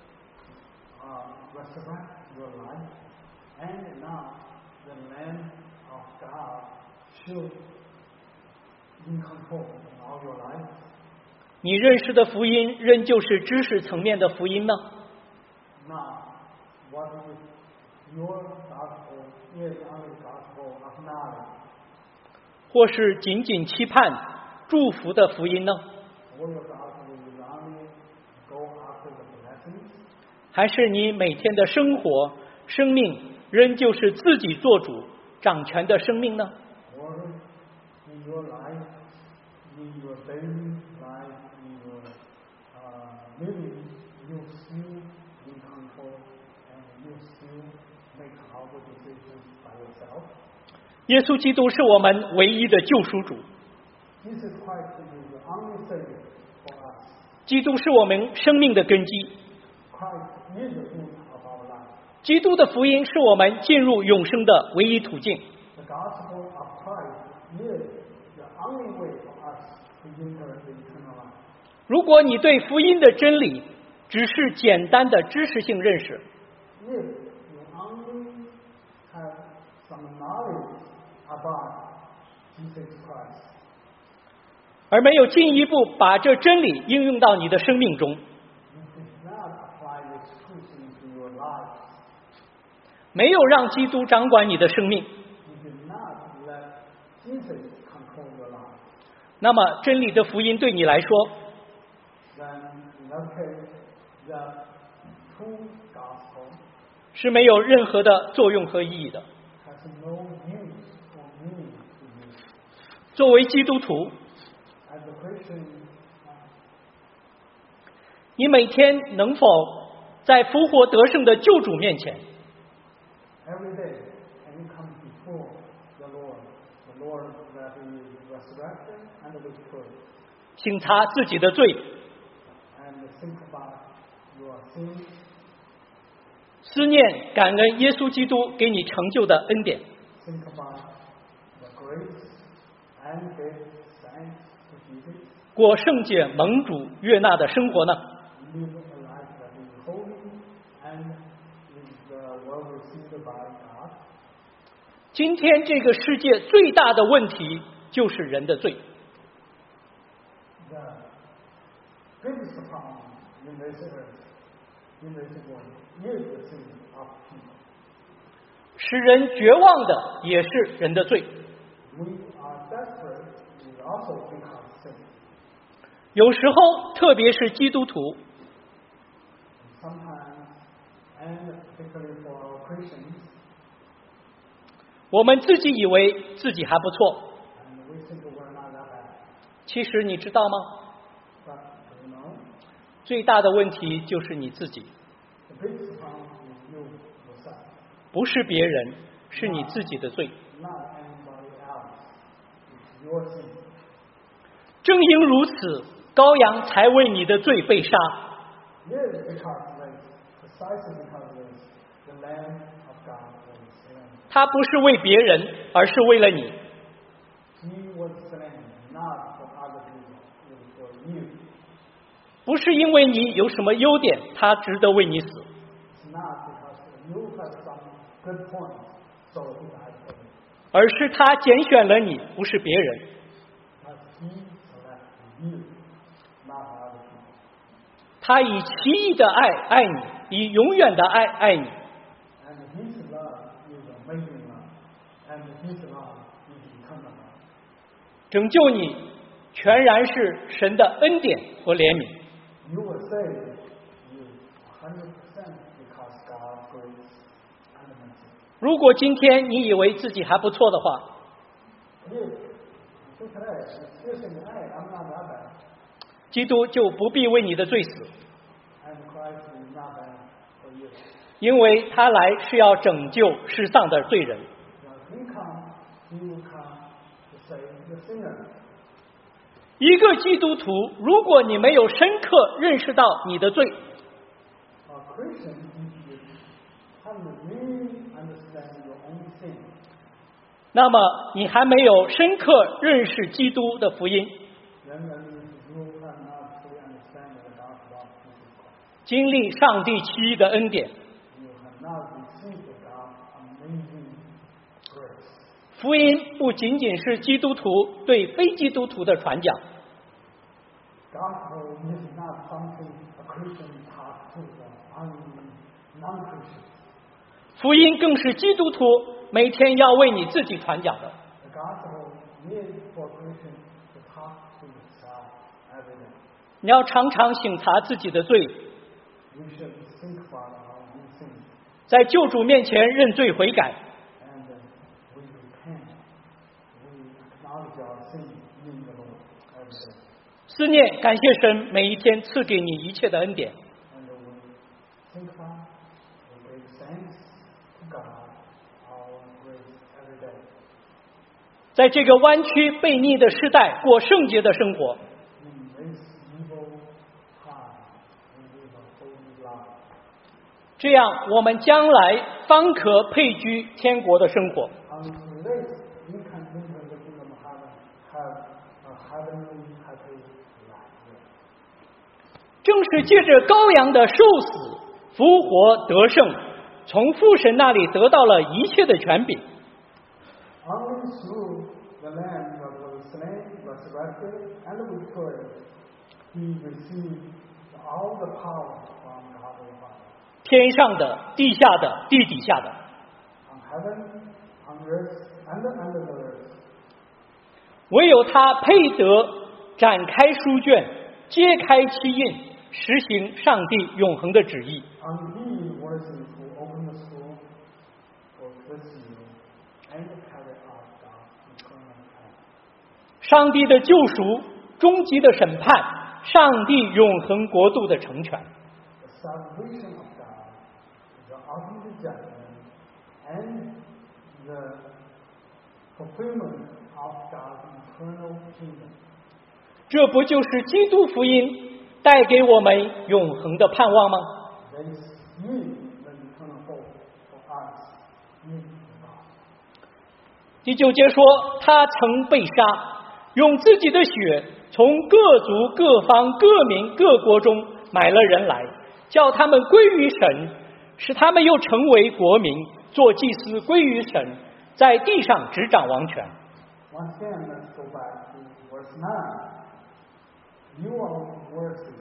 resurrect your life. And now the Lamb of God should be in control of all your life. 你认识的福音仍旧是知识层面的福音呢？ Now, what is your gospel is only the gospel of knowledge. 或是仅仅期盼祝福的福音呢？ Or your gospel is only go after the blessings. 还是你每天的生活、生命仍旧是自己做主、掌权的生命呢？ Or in your life, in your daily life, in your living, you still in control and you still make all the decisions by yourself. 耶稣基督是我们唯一的救赎主， Jesus Christ is the only Savior for us. 基督是我们生命的根基， Christ is the root of our life. 基督的福音是我们进入永生的唯一途径。 The gospel of Christ is the only way for us to enter the eternal life. 如果你对福音的真理只是简单的知识性认识， If you only have some knowledge about Jesus Christ, 而没有进一步把这真理应用到你的生命中， you did not apply this truth into your life. 没有让基督掌管你的生命， you did not let Jesus control your life, 那么真理的福音对你来说 then in that case, the true gospel 是没有任何的作用和意义的。 has no use or meaning to you. 作为基督徒， As a Christian, 你每天能否在复活得胜的救主面前， every day, can you come before the Lord that is resurrected and victorious, 省察自己的罪， and think about your sins, 思念感恩耶稣基督给你成就的恩典， think about the grace and give thanks to Jesus, 过圣洁蒙主悦纳的生活呢？ live a life that is holy and is well received by God. 今天这个世界最大的问题就是人的罪， The biggest problem in this earth, in this world, is the sin of people. 使人绝望的也是人的罪。 We are desperate is also because sin. 有时候，特别是基督徒， Sometimes, and particularly for our Christians, 我们自己以为自己还不错， and we think we're not that bad. 其实你知道吗？ But you know, 最大的问题就是你自己， the biggest problem is you yourself, 不是别人，是你自己的罪。 not anybody else. It's your sin. 正因如此，羔羊才为你的罪被杀。 Yes, precisely because the Lamb of God was slain. 他不是为别人，而是为了你。 He was slain not for other people, it was for you. 不是因为你有什么优点，他值得为你死， It's not because you have some good points, so he died for you. 而是他拣选了你，不是别人。 But he selected you, not other people. 他以奇异的爱爱你，以永远的爱爱你。 And his love is amazing love, and his love is eternal love. 拯救你，全然是神的恩典和怜悯。 You were saved, you 100% because God's grace and mercy. 如果今天你以为自己还不错的话， Yes, so today, you think, hey, I'm not that bad, 基督就不必为你的罪死， and Christ is not bad for you. 因为他来是要拯救世上的罪人。 When he will come to save the sinner. 一个基督徒，如果你没有深刻认识到你的罪， A Christian, if you haven't really understand your own sin, 那么你还没有深刻认识基督的福音， then that means you cannot fully understand the gospel of Jesus Christ. 经历上帝奇异的恩典。 You have not received God's amazing grace. 福音不仅仅是基督徒对非基督徒的传讲， Gospel is not something a Christian taught to the non-Christian. 福音更是基督徒每天要为你自己传讲的。 The gospel is for Christians to talk to yourself every day. 你要常常省察自己的罪， We should think about our own sins, 在救主面前认罪悔改， and we repent. We acknowledge our sin in the Lord every day. 思念感谢神每一天赐给你一切的恩典。 And we think about, we give thanks to God, our grace every day. 在这个弯曲悖逆的时代，过圣洁的生活， In this evil time, we live a holy life. 这样我们将来方可配居天国的生活。 Until this, we can enter the kingdom of heaven, have a heavenly happy life. 正是借着羔羊的受死、复活、得胜，从父神那里得到了一切的权柄。 Only through the Lamb that was slain, resurrected, and victorious, he received all the power from God the Father. 天上的、地下的、地底下的， heaven, on earth, and under the earth. 唯有他配得展开书卷，揭开其印，实行上帝永恒的旨意。 And he worthy to open the scroll, or the seal, and carry out God's eternal plan. 上帝的救赎，终极的审判，上帝永恒国度的成全。 The salvation of God, the ultimate judgment, and the fulfillment of God's eternal kingdom. 这不就是基督福音带给我们永恒的盼望吗？ This is the eternal hope for us in God. 第9节说，他曾被杀，用自己的血从各族、各方、各民、各国中买了人来，叫他们归于神，使他们又成为国民，做祭司归于神，在地上执掌王权。 Once again, let's go back to verse 9. You are worthy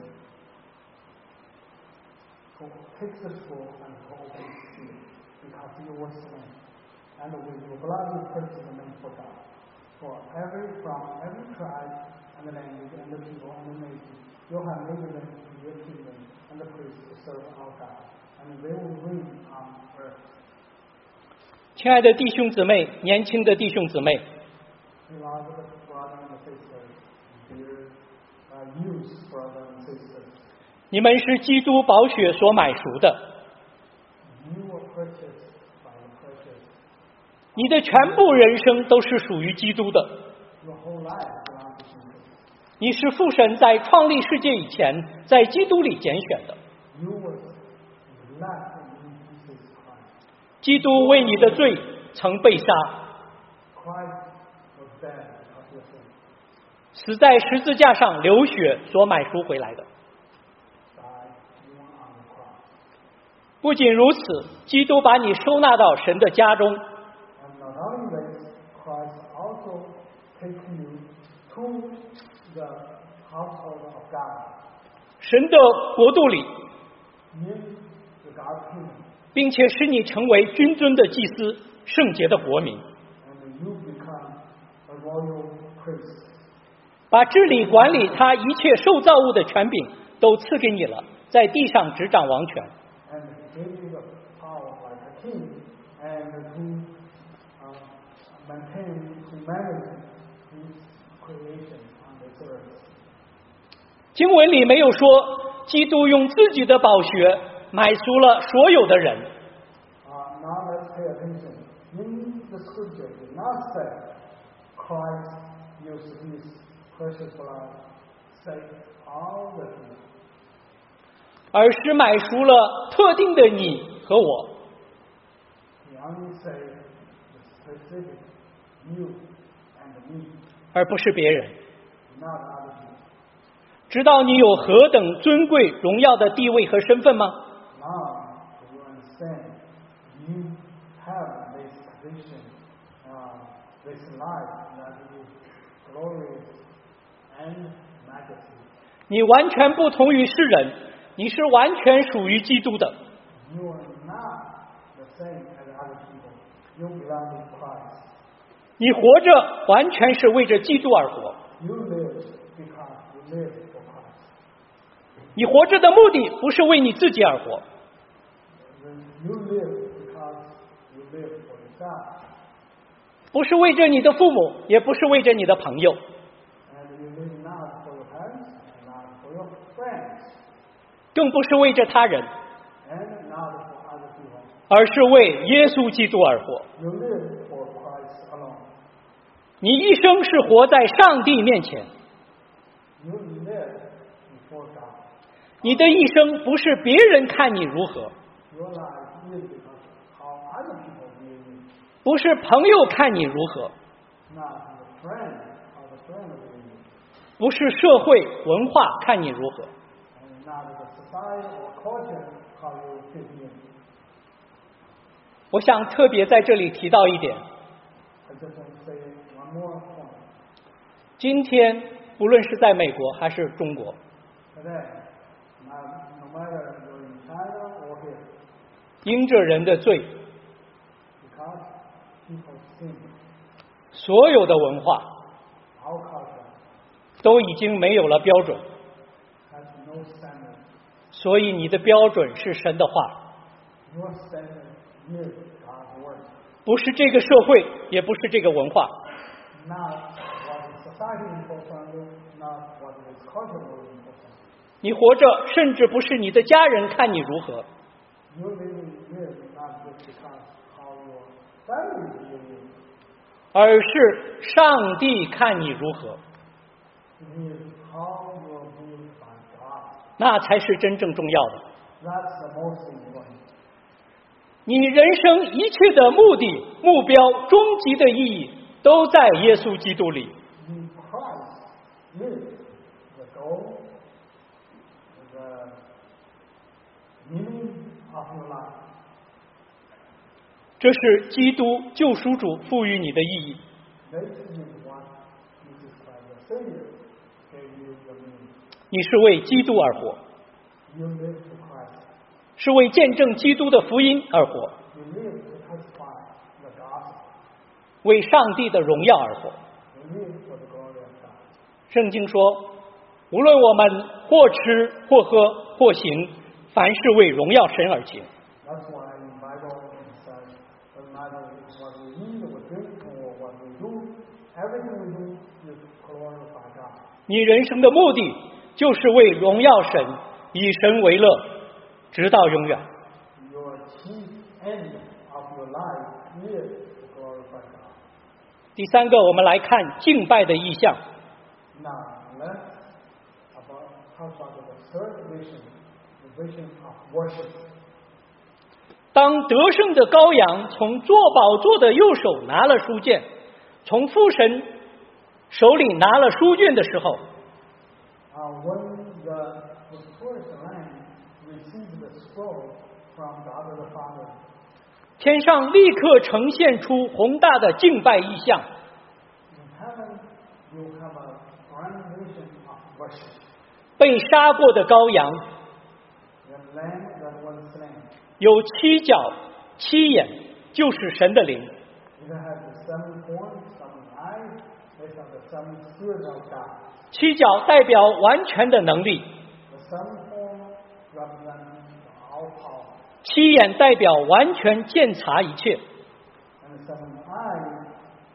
to take the scroll and to open the seal, because you were slain, and with your blood you purchased the name for God. From every tribe and the language and the people and the nation, you have made them into your kingdom and the priests to serve our God, and they will reign on earth. 亲爱的弟兄姊妹，年轻的弟兄姊妹， Beloved brother and sisters, dear youth brother and sisters, 你们是基督宝血所买赎的， you were purchased by the precious. 你的全部人生都是属于基督的。 Your whole life belongs to Jesus. 你是父神在创立世界以前，在基督里拣选的。 You were elected in Jesus Christ. 基督为你的罪曾被杀， Christ was dead because of your sin. 死在十字架上流血所买赎回来的。 Died even on the cross. 不仅如此，基督把你收纳到神的家中， And not only this, Christ also taken you to the household of God, 神的国度里， in the God's kingdom, 并且使你成为君尊的祭司，圣洁的国民， and you become a royal priest. 把治理管理他一切受造物的权柄都赐给你了，在地上执掌王权。 And he gave you the power like a king, and to maintain humanity, his creation on this earth. 经文里没有说基督用自己的宝血买赎了所有的人， Now let's pay attention. In the scripture, it did not say Christ used his precious blood to save all the people. 而是买赎了特定的你和我。 He only saved the specific you and me, 而不是别人。 not other people. 知道你有何等尊贵荣耀的地位和身份吗？ Now, do you understand? You have this position, this life that is glorious and majesty. 你完全不同于世人，你是完全属于基督的。 You are not the same as other people. You belong to Christ. 你活着完全是为着基督而活， You live because you live for Christ. 你活着的目的不是为你自己而活， You live because you live for yourself. 不是为着你的父母，也不是为着你的朋友， And you live not for your parents, and not for your friends, 更不是为着他人， and not for other people. 而是为耶稣基督而活。 You live for Christ alone. 你一生是活在上帝面前， You live before God. 你的一生不是别人看你如何， Your life is because how other people view you, 不是朋友看你如何， not your friend, how the friend view you, 不是社会文化看你如何。 and not the society or culture how you fit in. 我想特别在这里提到一点， I just want to say one more point. 今天不论是在美国还是中国， Today, no matter you're in China or here, 因着人的罪， because people think 所有的文化 our culture 都已经没有了标准， has no standard. 所以你的标准是神的话， Your standard is God's word. 不是这个社会，也不是这个文化。 Not what is society important, not what is cultural important. 你活着，甚至不是你的家人看你如何， Your living is not just because how your family is living. 而是上帝看你如何， It is how you are viewed by God. 那才是真正重要的。 That's the most important. 你人生一切的目的、目标、终极的意义，都在耶稣基督里。 In Christ is the goal, the meaning of your life. 这是基督救赎主赋予你的意义。 This is what Jesus Christ, the Savior, gave you the meaning. 你是为基督而活， You live for Christ. 是为见证基督的福音而活， You live to testify the gospel. 为上帝的荣耀而活。 You live for the glory of God. 圣经说，无论我们或吃或喝或行，凡是为荣耀神而行。 That's why in the Bible it says, no matter what we eat or drink or what we do, everything we do is to glorify God. 你人生的目的就是为荣耀神，以神为乐，直到永远。 Your chief end of your life is to glorify God. 第三个，我们来看敬拜的意象。 Now, let's talk about the third vision, the vision of worship. 当得胜的羔羊从坐宝座的右手拿了书卷，从父神手里拿了书卷的时候， When the victorious lamb received the scroll from God the Father, 天上立刻呈现出宏大的敬拜意象。 in heaven you have a grand vision of worship. 被杀过的羔羊 The lamb that was slain. 有7角7眼，就是神的灵。 It has the 7 horns, 7 eyes. These are the 7 spirits of God. 7角代表完全的能力， The 7 horns represent all power. 7眼代表完全鉴察一切。 And the 7 eyes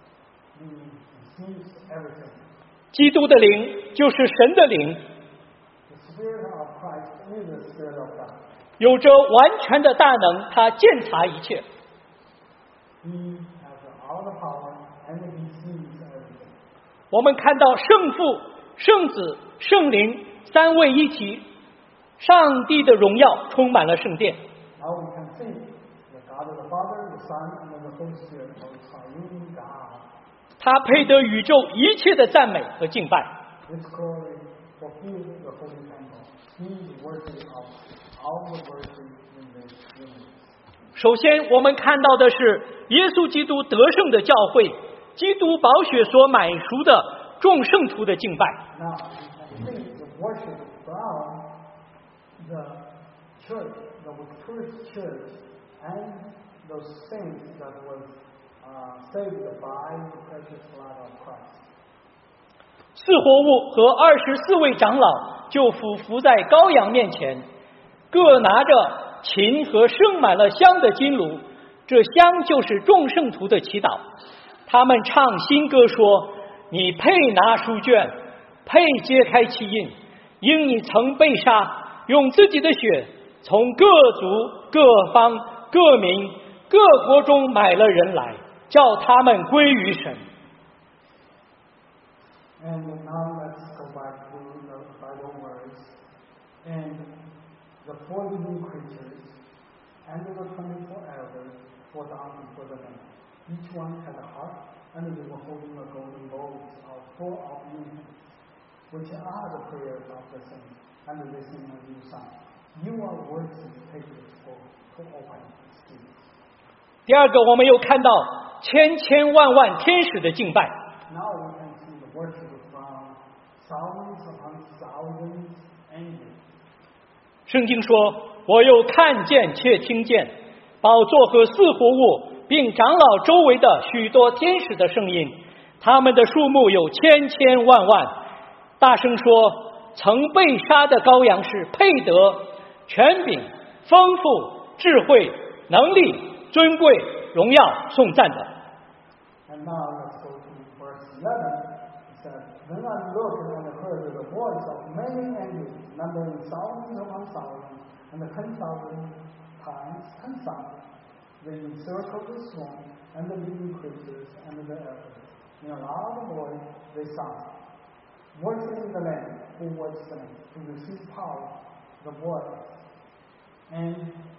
sees everything. 基督的灵就是神的灵， The Spirit of Christ is the Spirit of God. 有着完全的大能，他鉴察一切。 He has all the power and he sees everything. 我们看到圣父、圣子、圣灵三位一体，上帝的荣耀充满了圣殿。 Now we can see the God of the Father, the Son, and the Holy Spirit, the triune God. 他配得宇宙一切的赞美和敬拜。 His glory fulfills the holy temple. He is worthy of all the worship in this universe. 首先，我们看到的是耶稣基督得胜的教会，基督宝血所买赎的众圣徒的敬拜。 Now we can see the worship from the church, the first church, and those saints that was saved by the precious blood of Christ. 四活物和24位长老就俯伏在羔羊面前，各拿着琴和盛满了香的金炉，这香就是众圣徒的祈祷。他们唱新歌说：你配拿书卷，配揭开其印，因你曾被杀，用自己的血从各族、各方、各民、各国中买了人来，叫他们归于神。 And now let's go back to the Bible words. And the 4 living creatures and the 24 elders fall down before the Lamb. Each one had a harp, and they were holding the golden bowls full of incense, which are the prayers of the saints. And they sing a new song. You are worthy to take the scroll, to open the seals. 第二个，我们又看到千千万万天使的敬拜。 Now we can see the worship from thousands upon thousands angels. 圣经说：“我又看见且听见，宝座和四活物， 并长老周围的许多天使的声音，他们的数目有千千万万，大声说：曾被杀的羔羊是配得权柄、丰富、智慧、能力、尊贵、荣耀、颂赞的。 And now let's go to verse 11. It says, Then I looked and heard the voice of many angels, numbering thousands upon thousands, and 10,000 times 10,000. They encircled the throne, and the living creatures, and the elders. In a loud voice they sang, worshiping the Lamb who was slain, to receive power, the voice, and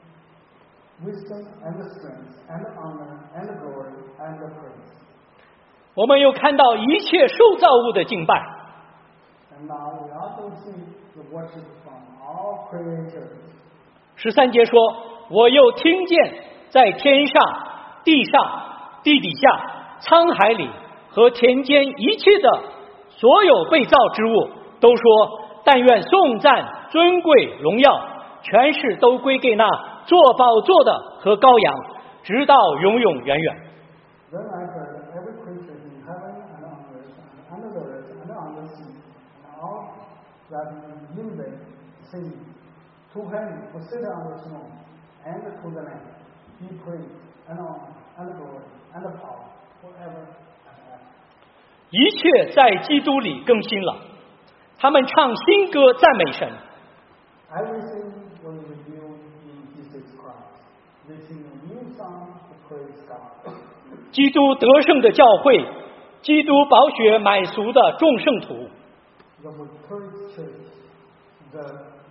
wisdom, and the strength, and the honor, and the glory, and the praise. 我们又看到一切受造物的敬拜。 And now we also see the worship from all creators. 13节说：我又听见在天上、地上、地底下、沧海里和田间一切的所有被造之物，都说：但愿颂赞、尊贵、荣耀、权势都归给那坐宝座的和羔羊，直到永永远远。 Then I heard every creature in heaven and on earth, and under the earth, and on the sea, and all that is in them, saying, To him who sits on the throne, and to the Lamb, be praise, and honor, and glory, and power, forever and ever. 一切在基督里更新了，他们唱新歌赞美神。 Everything was revealed in Jesus Christ. They sing a new song to praise God. 基督得胜的教会，基督宝血买赎的众圣徒， The victorious church, the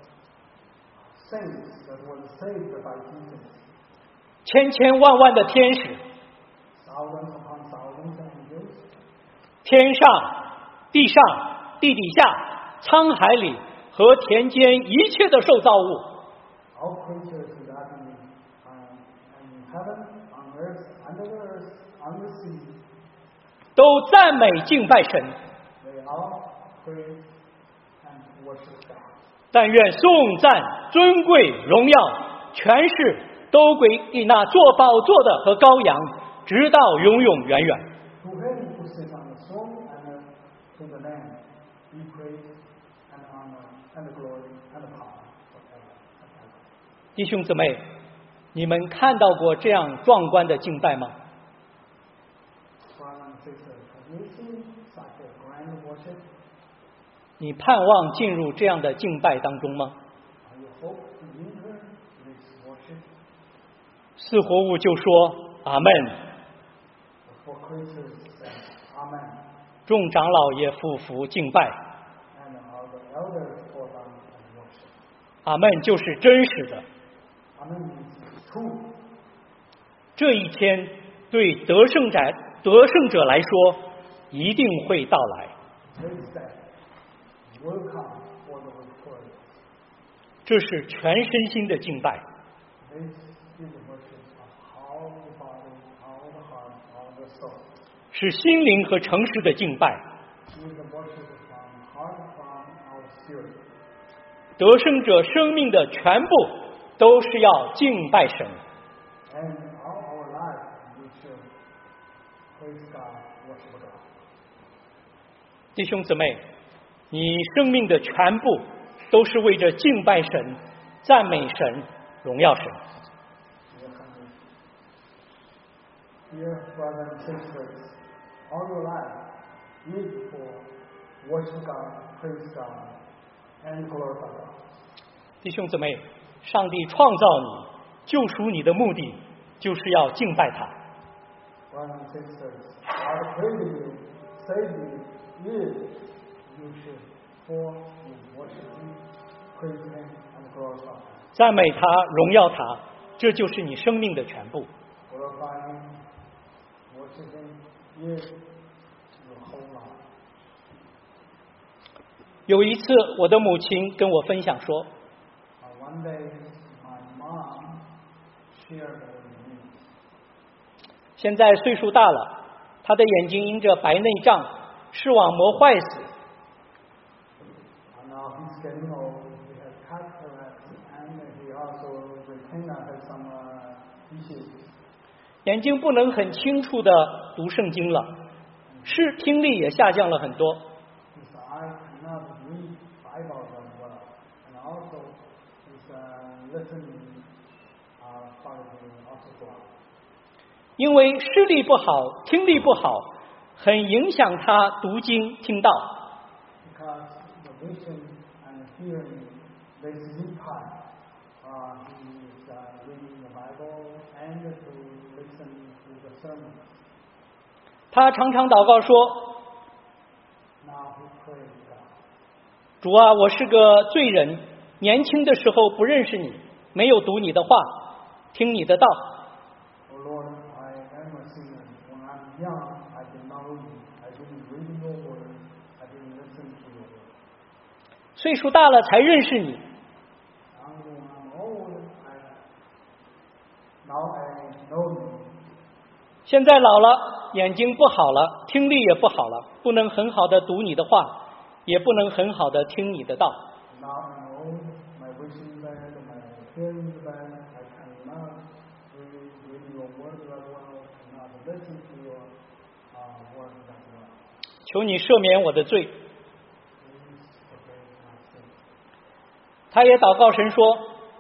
saints that were saved by Jesus, 千千万万的天使， thousands upon thousands of angels, 天上、地上、地底下、沧海里和田间一切的受造物， all creatures that in heaven, on earth, under the earth, on the sea, 都赞美敬拜神。 they all praise and worship God. 但愿颂赞、尊贵、荣耀、权势都归给那坐宝座的和羔羊，直到永永远远。 To him who sits on the throne and to the Lamb, be praise and honor and glory and power forever and ever. 弟兄姊妹，你们看到过这样壮观的敬拜吗？ Brothers and sisters, have you seen such a grand worship? 你盼望进入这样的敬拜当中吗？ Are you hope to enter this worship? 四活物就说阿门， The four creatures say, Amen. 众长老也俯伏敬拜。 And all the elders fall down and worship. 阿门就是真实的。 Amen means true. 这一天对得胜者来说一定会到来。 This day will come for the victorious. 这是全身心的敬拜， This is the worship of all the body, all the heart, all the soul. 是心灵和诚实的敬拜。 It is the worship from heart, from our spirit. 得胜者生命的全部都是要敬拜神。 And all our life we should praise God, worship God. 弟兄姊妹，你生命的全部都是为着敬拜神、赞美神、荣耀神。 Dear brothers and sisters, all your life is for worship God, praise God, and glorify God. 弟兄姊妹，上帝创造你、救赎你的目的，就是要敬拜他。 Brothers and sisters, God created you, saved you, is you should for you worship Him, praise Him, and glorify Him. 赞美他、荣耀他，这就是你生命的全部。 Glorify Him, worship Him is your whole life. 有一次，我的母亲跟我分享说， One day, my mom shared with me. 现在岁数大了，她的眼睛因着白内障、视网膜坏死， And now he's getting old. He has cataract, and he also retina has some issues. 眼睛不能很清楚的读圣经了，听力也下降了很多。 His eye cannot read Bible very well, and also his listening quality also go up. 因为视力不好，听力不好，很影响他读经听道。 Because the vision and hearing, there is impact. He is reading the Bible and to listen to the sermon. 他常常祷告说 Now he prays God. 主啊，我是个罪人，年轻的时候不认识你，没有读你的话，听你的道。 Oh Lord, I am a sinner. When I'm young, I did not know you. I didn't read your word. I didn't listen to your word. 岁数大了才认识你， When I'm old, now I know you. 现在老了，眼睛不好了，听力也不好了，不能很好的读你的话，也不能很好的听你的道。 Now I'm old, my vision is bad, my hearing is bad. I cannot read your word very well. Cannot listen to your word very well. 求你赦免我的罪。 Please forgive my sin. 他也祷告神说，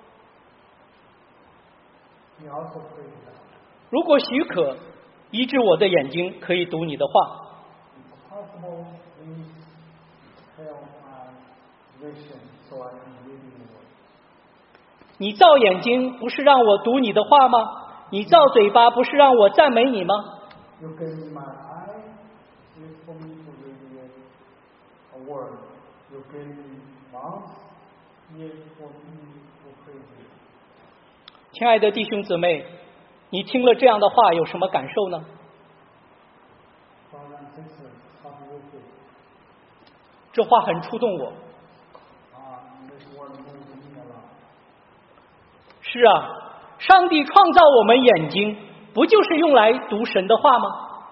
He also prayed that 如果许可，医治我的眼睛，可以读你的话。 if possible, please help my vision so I can read your word. 你造眼睛不是让我读你的话吗？你造嘴巴不是让我赞美你吗？ You gave me my eye, is for me to read a word. You gave me mouth, is for me to praise you. 亲爱的弟兄姊妹，你听了这样的话有什么感受呢？ Brothers and sisters, how do you feel? 这话很触动我。 This word moves me a lot. 是啊，上帝创造我们眼睛，不就是用来读神的话吗？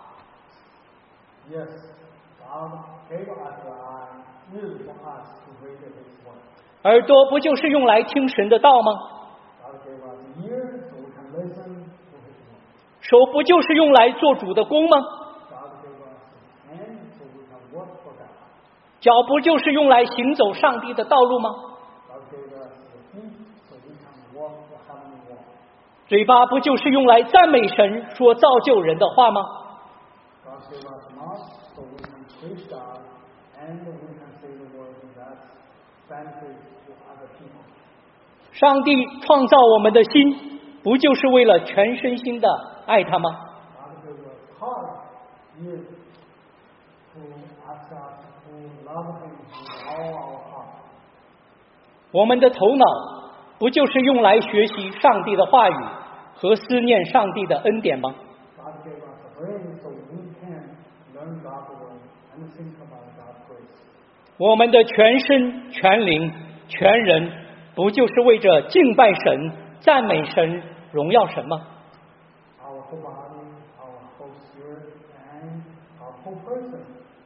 Yes, God gave us the eye, is for us to read His word. 耳朵不就是用来听神的道吗？ God gave us ears so we can listen to His word. 手不就是用来做主的工吗？ God gave us hands so we can work for God. 脚不就是用来行走上帝的道路吗？ God gave us the feet so we can walk the heavenly walk. 嘴巴不就是用来赞美神、说造就人的话吗？ God gave us mouth so we can praise God and we can say the word that benefits to other people. 上帝创造我们的心，不就是为了全身心的爱他吗？ God gave us heart is to ask us to love Him with all our heart. 我们的头脑不就是用来学习上帝的话语和思念上帝的恩典吗？ God gave us a brain so we can learn God's word and think about God's grace. 我们的全身、全灵、全人，不就是为着敬拜神、赞美神、荣耀神吗？ Our whole body, our whole spirit, and our whole person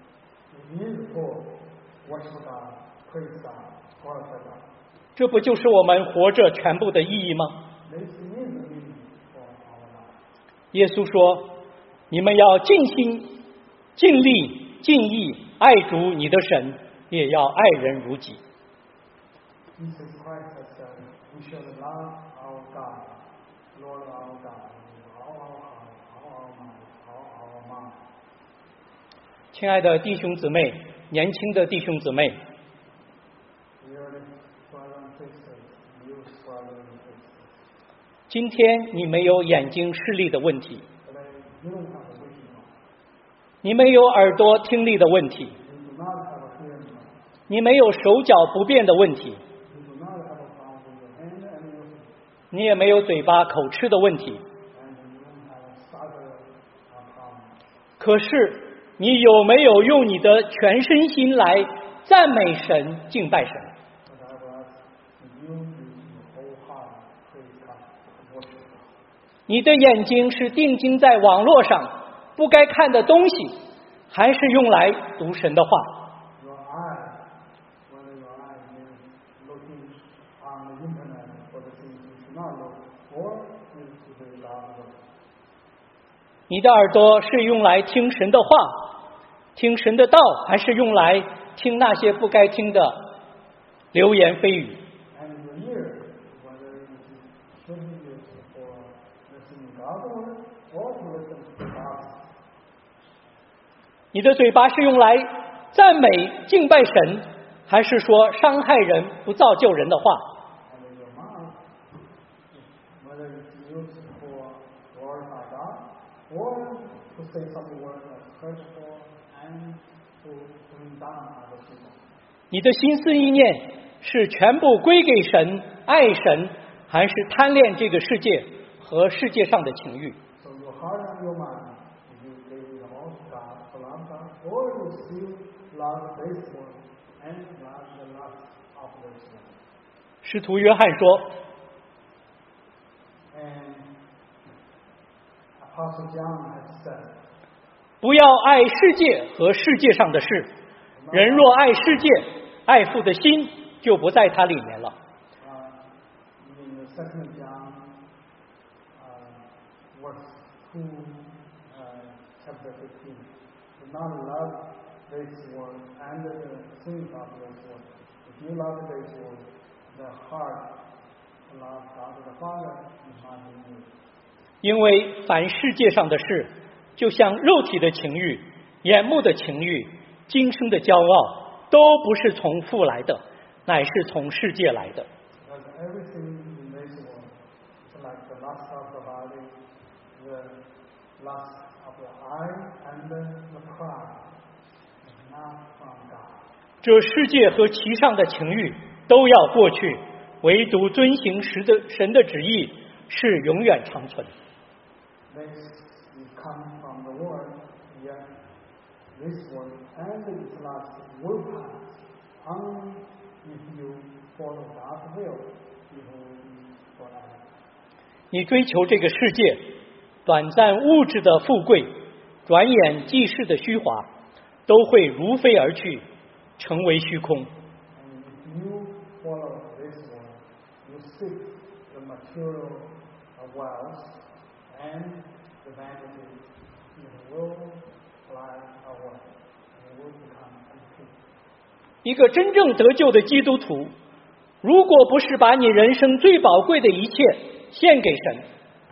is for worship God, praise God, glorify God. 这不就是我们活着全部的意义吗？ This is the meaning for our life. 耶稣说：“你们要尽心、尽力、尽意爱主你的神，也要爱人如己。” Jesus Christ has said, we shall love our God, Lord our God, with all our heart, all our mind, all our mind. 亲爱的弟兄姊妹，年轻的弟兄姊妹， Dearly brothers and sisters, youth brothers and sisters, 今天你没有眼睛视力的问题， today you don't have a vision loss. 你没有耳朵听力的问题， You do not have a hearing loss. 你没有手脚不便的问题， You do not have a problem with your hand and your feet. 你也没有嘴巴口吃的问题。 And you don't have a stutter problem. 可是，你有没有用你的全身心来赞美神、敬拜神？ But I will ask you use your whole heart, praise God, worship God. 你的眼睛是定睛在网络上不该看的东西，还是用来读神的话？ Your eye, whether your eye is looking on the internet for the things you should not look, or is to the God's word. 你的耳朵是用来听神的话，听神的道，还是用来听那些不该听的流言蜚语？ And your ear, whether it should be used for listening to God's word or to listen to God's. 你的嘴巴是用来赞美敬拜神，还是说伤害人不造就人的话？ And your mouth, whether it's used for glorify God or to say some words that's hurtful and to bring down other people. 你的心思意念是全部归给神、爱神，还是贪恋这个世界和世界上的情欲？ So your heart and your mind, if you give them all to God, to love God, or you still love this world and love the lust of this world. 使徒约翰说， And Apostle John has said, 不要爱世界和世界上的事，人若爱世界，爱父的心就不在它里面了。 in the 2 John verse 2, chapter 15, do not love this world and the things of this world. If you love this world, the heart to love God the Father is not in you. 因为凡世界上的事，就像肉体的情欲、眼目的情欲、今生的骄傲，都不是从父来的，乃是从世界来的。 Because everything in this world is like the lust of the body, the lust of the eye, and the pride, is not from God. 这世界和其上的情欲都要过去，唯独遵行神的旨意是永远长存。 This is come from the Lord, yet this world and its lust will pass. Only if you follow God's will, you will be forever. 你追求这个世界短暂物质的富贵，转眼即逝的虚华，都会如飞而去，成为虚空。 And if you follow this world, you seek the material of wealth and the vanity, it will fly away and will become empty. 一个真正得救的基督徒，如果不是把你人生最宝贵的一切献给神，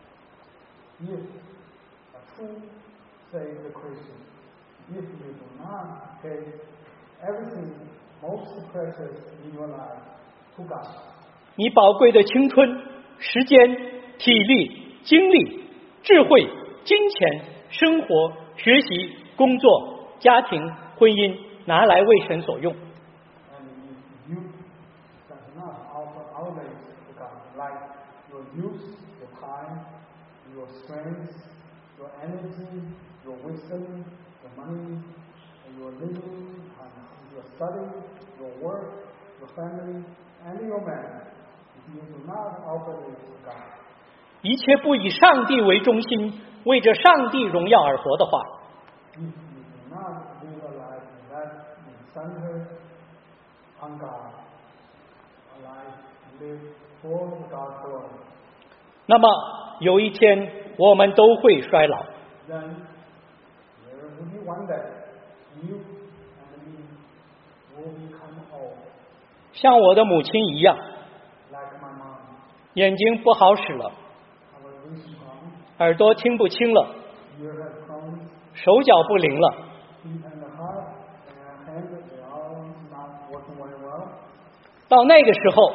If a true saved Christian, if you do not give everything most precious in your life to God, 你宝贵的青春、时间、体力、精力、智慧、金钱、生活、学习、工作、家庭、婚姻，拿来为神所用。 and if you does not offer outlay to God, like your youth, your time, your strength, your energy, your wisdom, your money, and your living, and your study, your work, your family, and your marriage, if you do not offer it to God, 一切不以上帝为中心，为着上帝荣耀而活的话， if you do not live a life that is centered on God, a life lived for God's glory, 那么有一天我们都会衰老。 then there will be one day you and me will become old, 像我的母亲一样， like my mom. 眼睛不好使了， Our vision gone, 耳朵听不清了， ear has gone, 手脚不灵了。 feet and the heart and hand, they all not working very well. 到那个时候，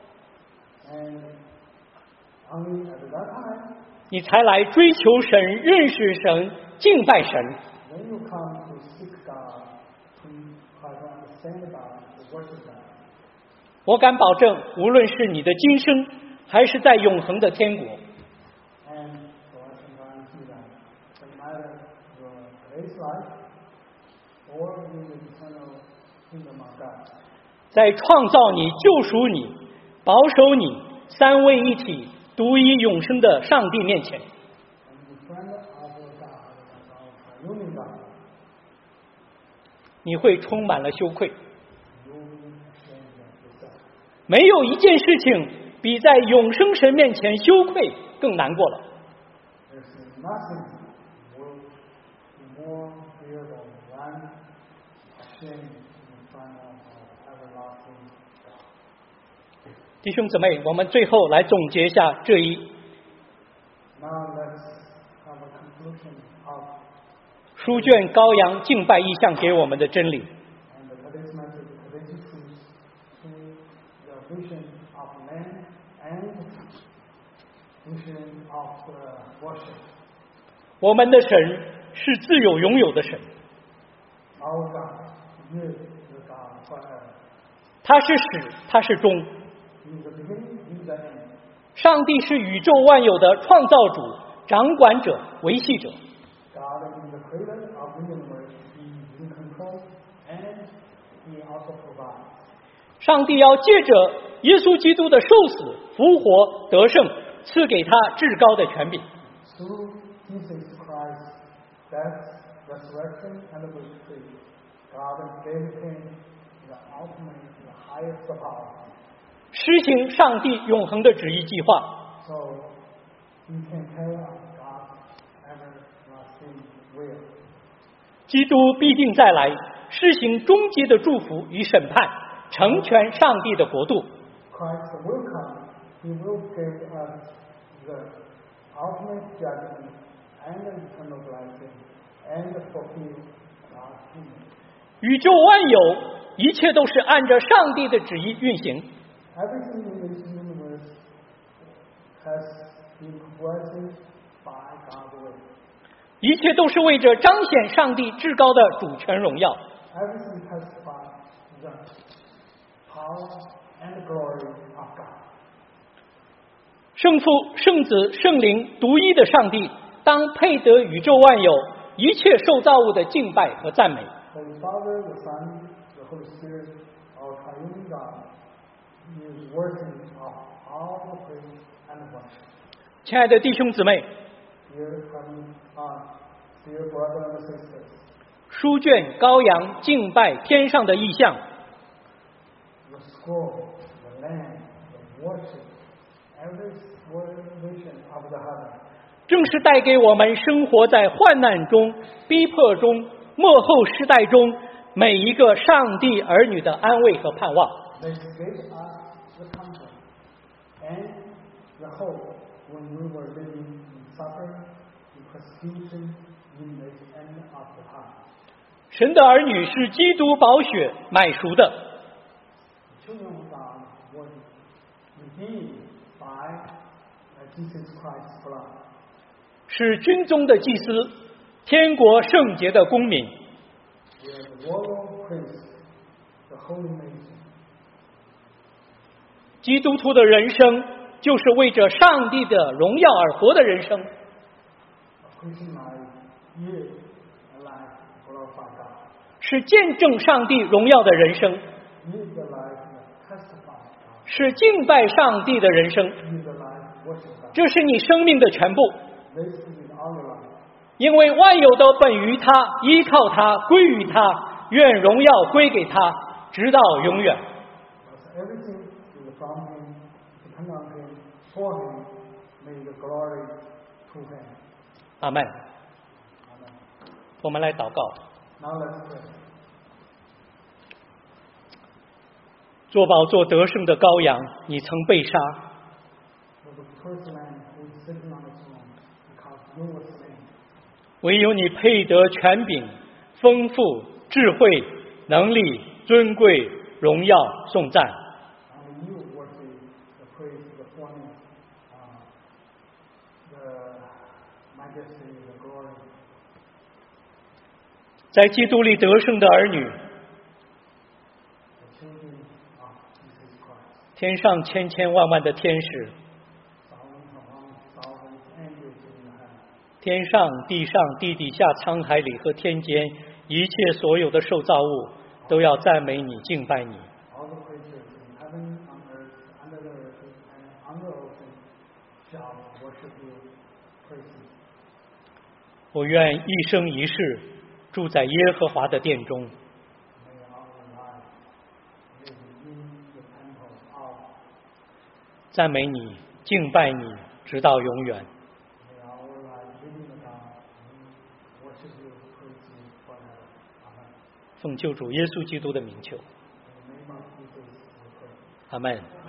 And only at that time, 你才来追求神、认识神、敬拜神。 when you come to seek God, to try to understand God, to worship God, 我敢保证，无论是你的今生，还是在永恒的天国， and so I can guarantee that no matter your today's life or in the eternal kingdom of God, 在创造你、救赎你、保守你、三位一体、独一永生的上帝面前， and in front of our God, as our triune God, 你会充满了羞愧。 you will be ashamed of yourself. 没有一件事情比在永生神面前羞愧更难过了。 There's nothing shame in front of everlasting God. 弟兄姊妹，我们最后来总结一下这一 Now let's have a conclusion of 书卷羔羊敬拜意象给我们的真理。 and today's message, today's truth to the vision of man and vision of the worship. 我们的神是自有永有的神， Our God is the God forever. 他是始，他是终。 He is the beginning, He is the end. 上帝是宇宙万有的创造主、掌管者、维系者。 God is the creator of the universe. He is in control and He also provides. 上帝要借着耶稣基督的受死、复活、得胜，赐给他至高的权柄。 Through Jesus Christ's death, resurrection, and victory, God gave Him the ultimate, the highest power. 施行上帝永恒的旨意计划。 So He can carry out God's everlasting will. 基督必定再来，施行终极的祝福与审判，成全上帝的国度。 Christ will come. He will give us the ultimate judgment and eternal blessing and fulfill God's kingdom. 宇宙万有，一切都是按着上帝的旨意运行。 Everything in this universe has been created by God's will. 一切都是为着彰显上帝至高的主权荣耀。 Everything testifies the power and glory of God. 圣父、圣子、圣灵独一的上帝，当配得宇宙万有一切受造物的敬拜和赞美。 The Father, the Son, the Holy Spirit, our triune God, is worthy of all the praise and worship. 亲爱的弟兄姊妹， Dear brothers and sisters, 书卷羔羊敬拜天上的意象， the scroll, the land, the worship, every vision of the heaven, 正是带给我们生活在患难中、逼迫中、末后时代中每一个上帝儿女的安慰和盼望。 they gave us the comfort and the hope when we were living in suffering, in persecution, in the end of the time. 神的儿女是基督宝血买赎的， The children of God were redeemed by Jesus Christ's blood. 是军中的祭司，天国圣洁的公民。 We are the royal priests, the holy nation. 基督徒的人生就是为着上帝的荣耀而活的人生， A Christian life is a life glorify God. 是见证上帝荣耀的人生， Is the life that testifies God. 是敬拜上帝的人生。 Is the life worship God. 这是你生命的全部， This is all your life. 因为万有都本于他，依靠他，归于他，愿荣耀归给他，直到永远。 Because everything is from Him, depend on Him, for Him, may the glory to Him. 阿门。 Amen. 我们来祷告。 Now let's pray. 做宝座得胜的羔羊，你曾被杀， For the first Lamb who is sitting on the throne, because you were slain. 唯有你配得权柄、丰富、智慧、能力、尊贵、荣耀、颂赞。 Only you worthy the praise, the honor, the majesty, the glory. 在基督里得胜的儿女， The children of Jesus Christ. 天上千千万万的天使， Thousands upon thousands angels in the heaven. 天上、地上、地底下、沧海里和天间一切所有的受造物，都要赞美你、敬拜你。 All the creatures in heaven, on earth, under the earth, and on the ocean shall worship you, praise you. 我愿一生一世住在耶和华的殿中， May our life live in the temple of. 赞美你、敬拜你，直到永远。 May our life live in the God. We worship you, praise you forever. Amen. 奉救主耶稣基督的名求，阿门。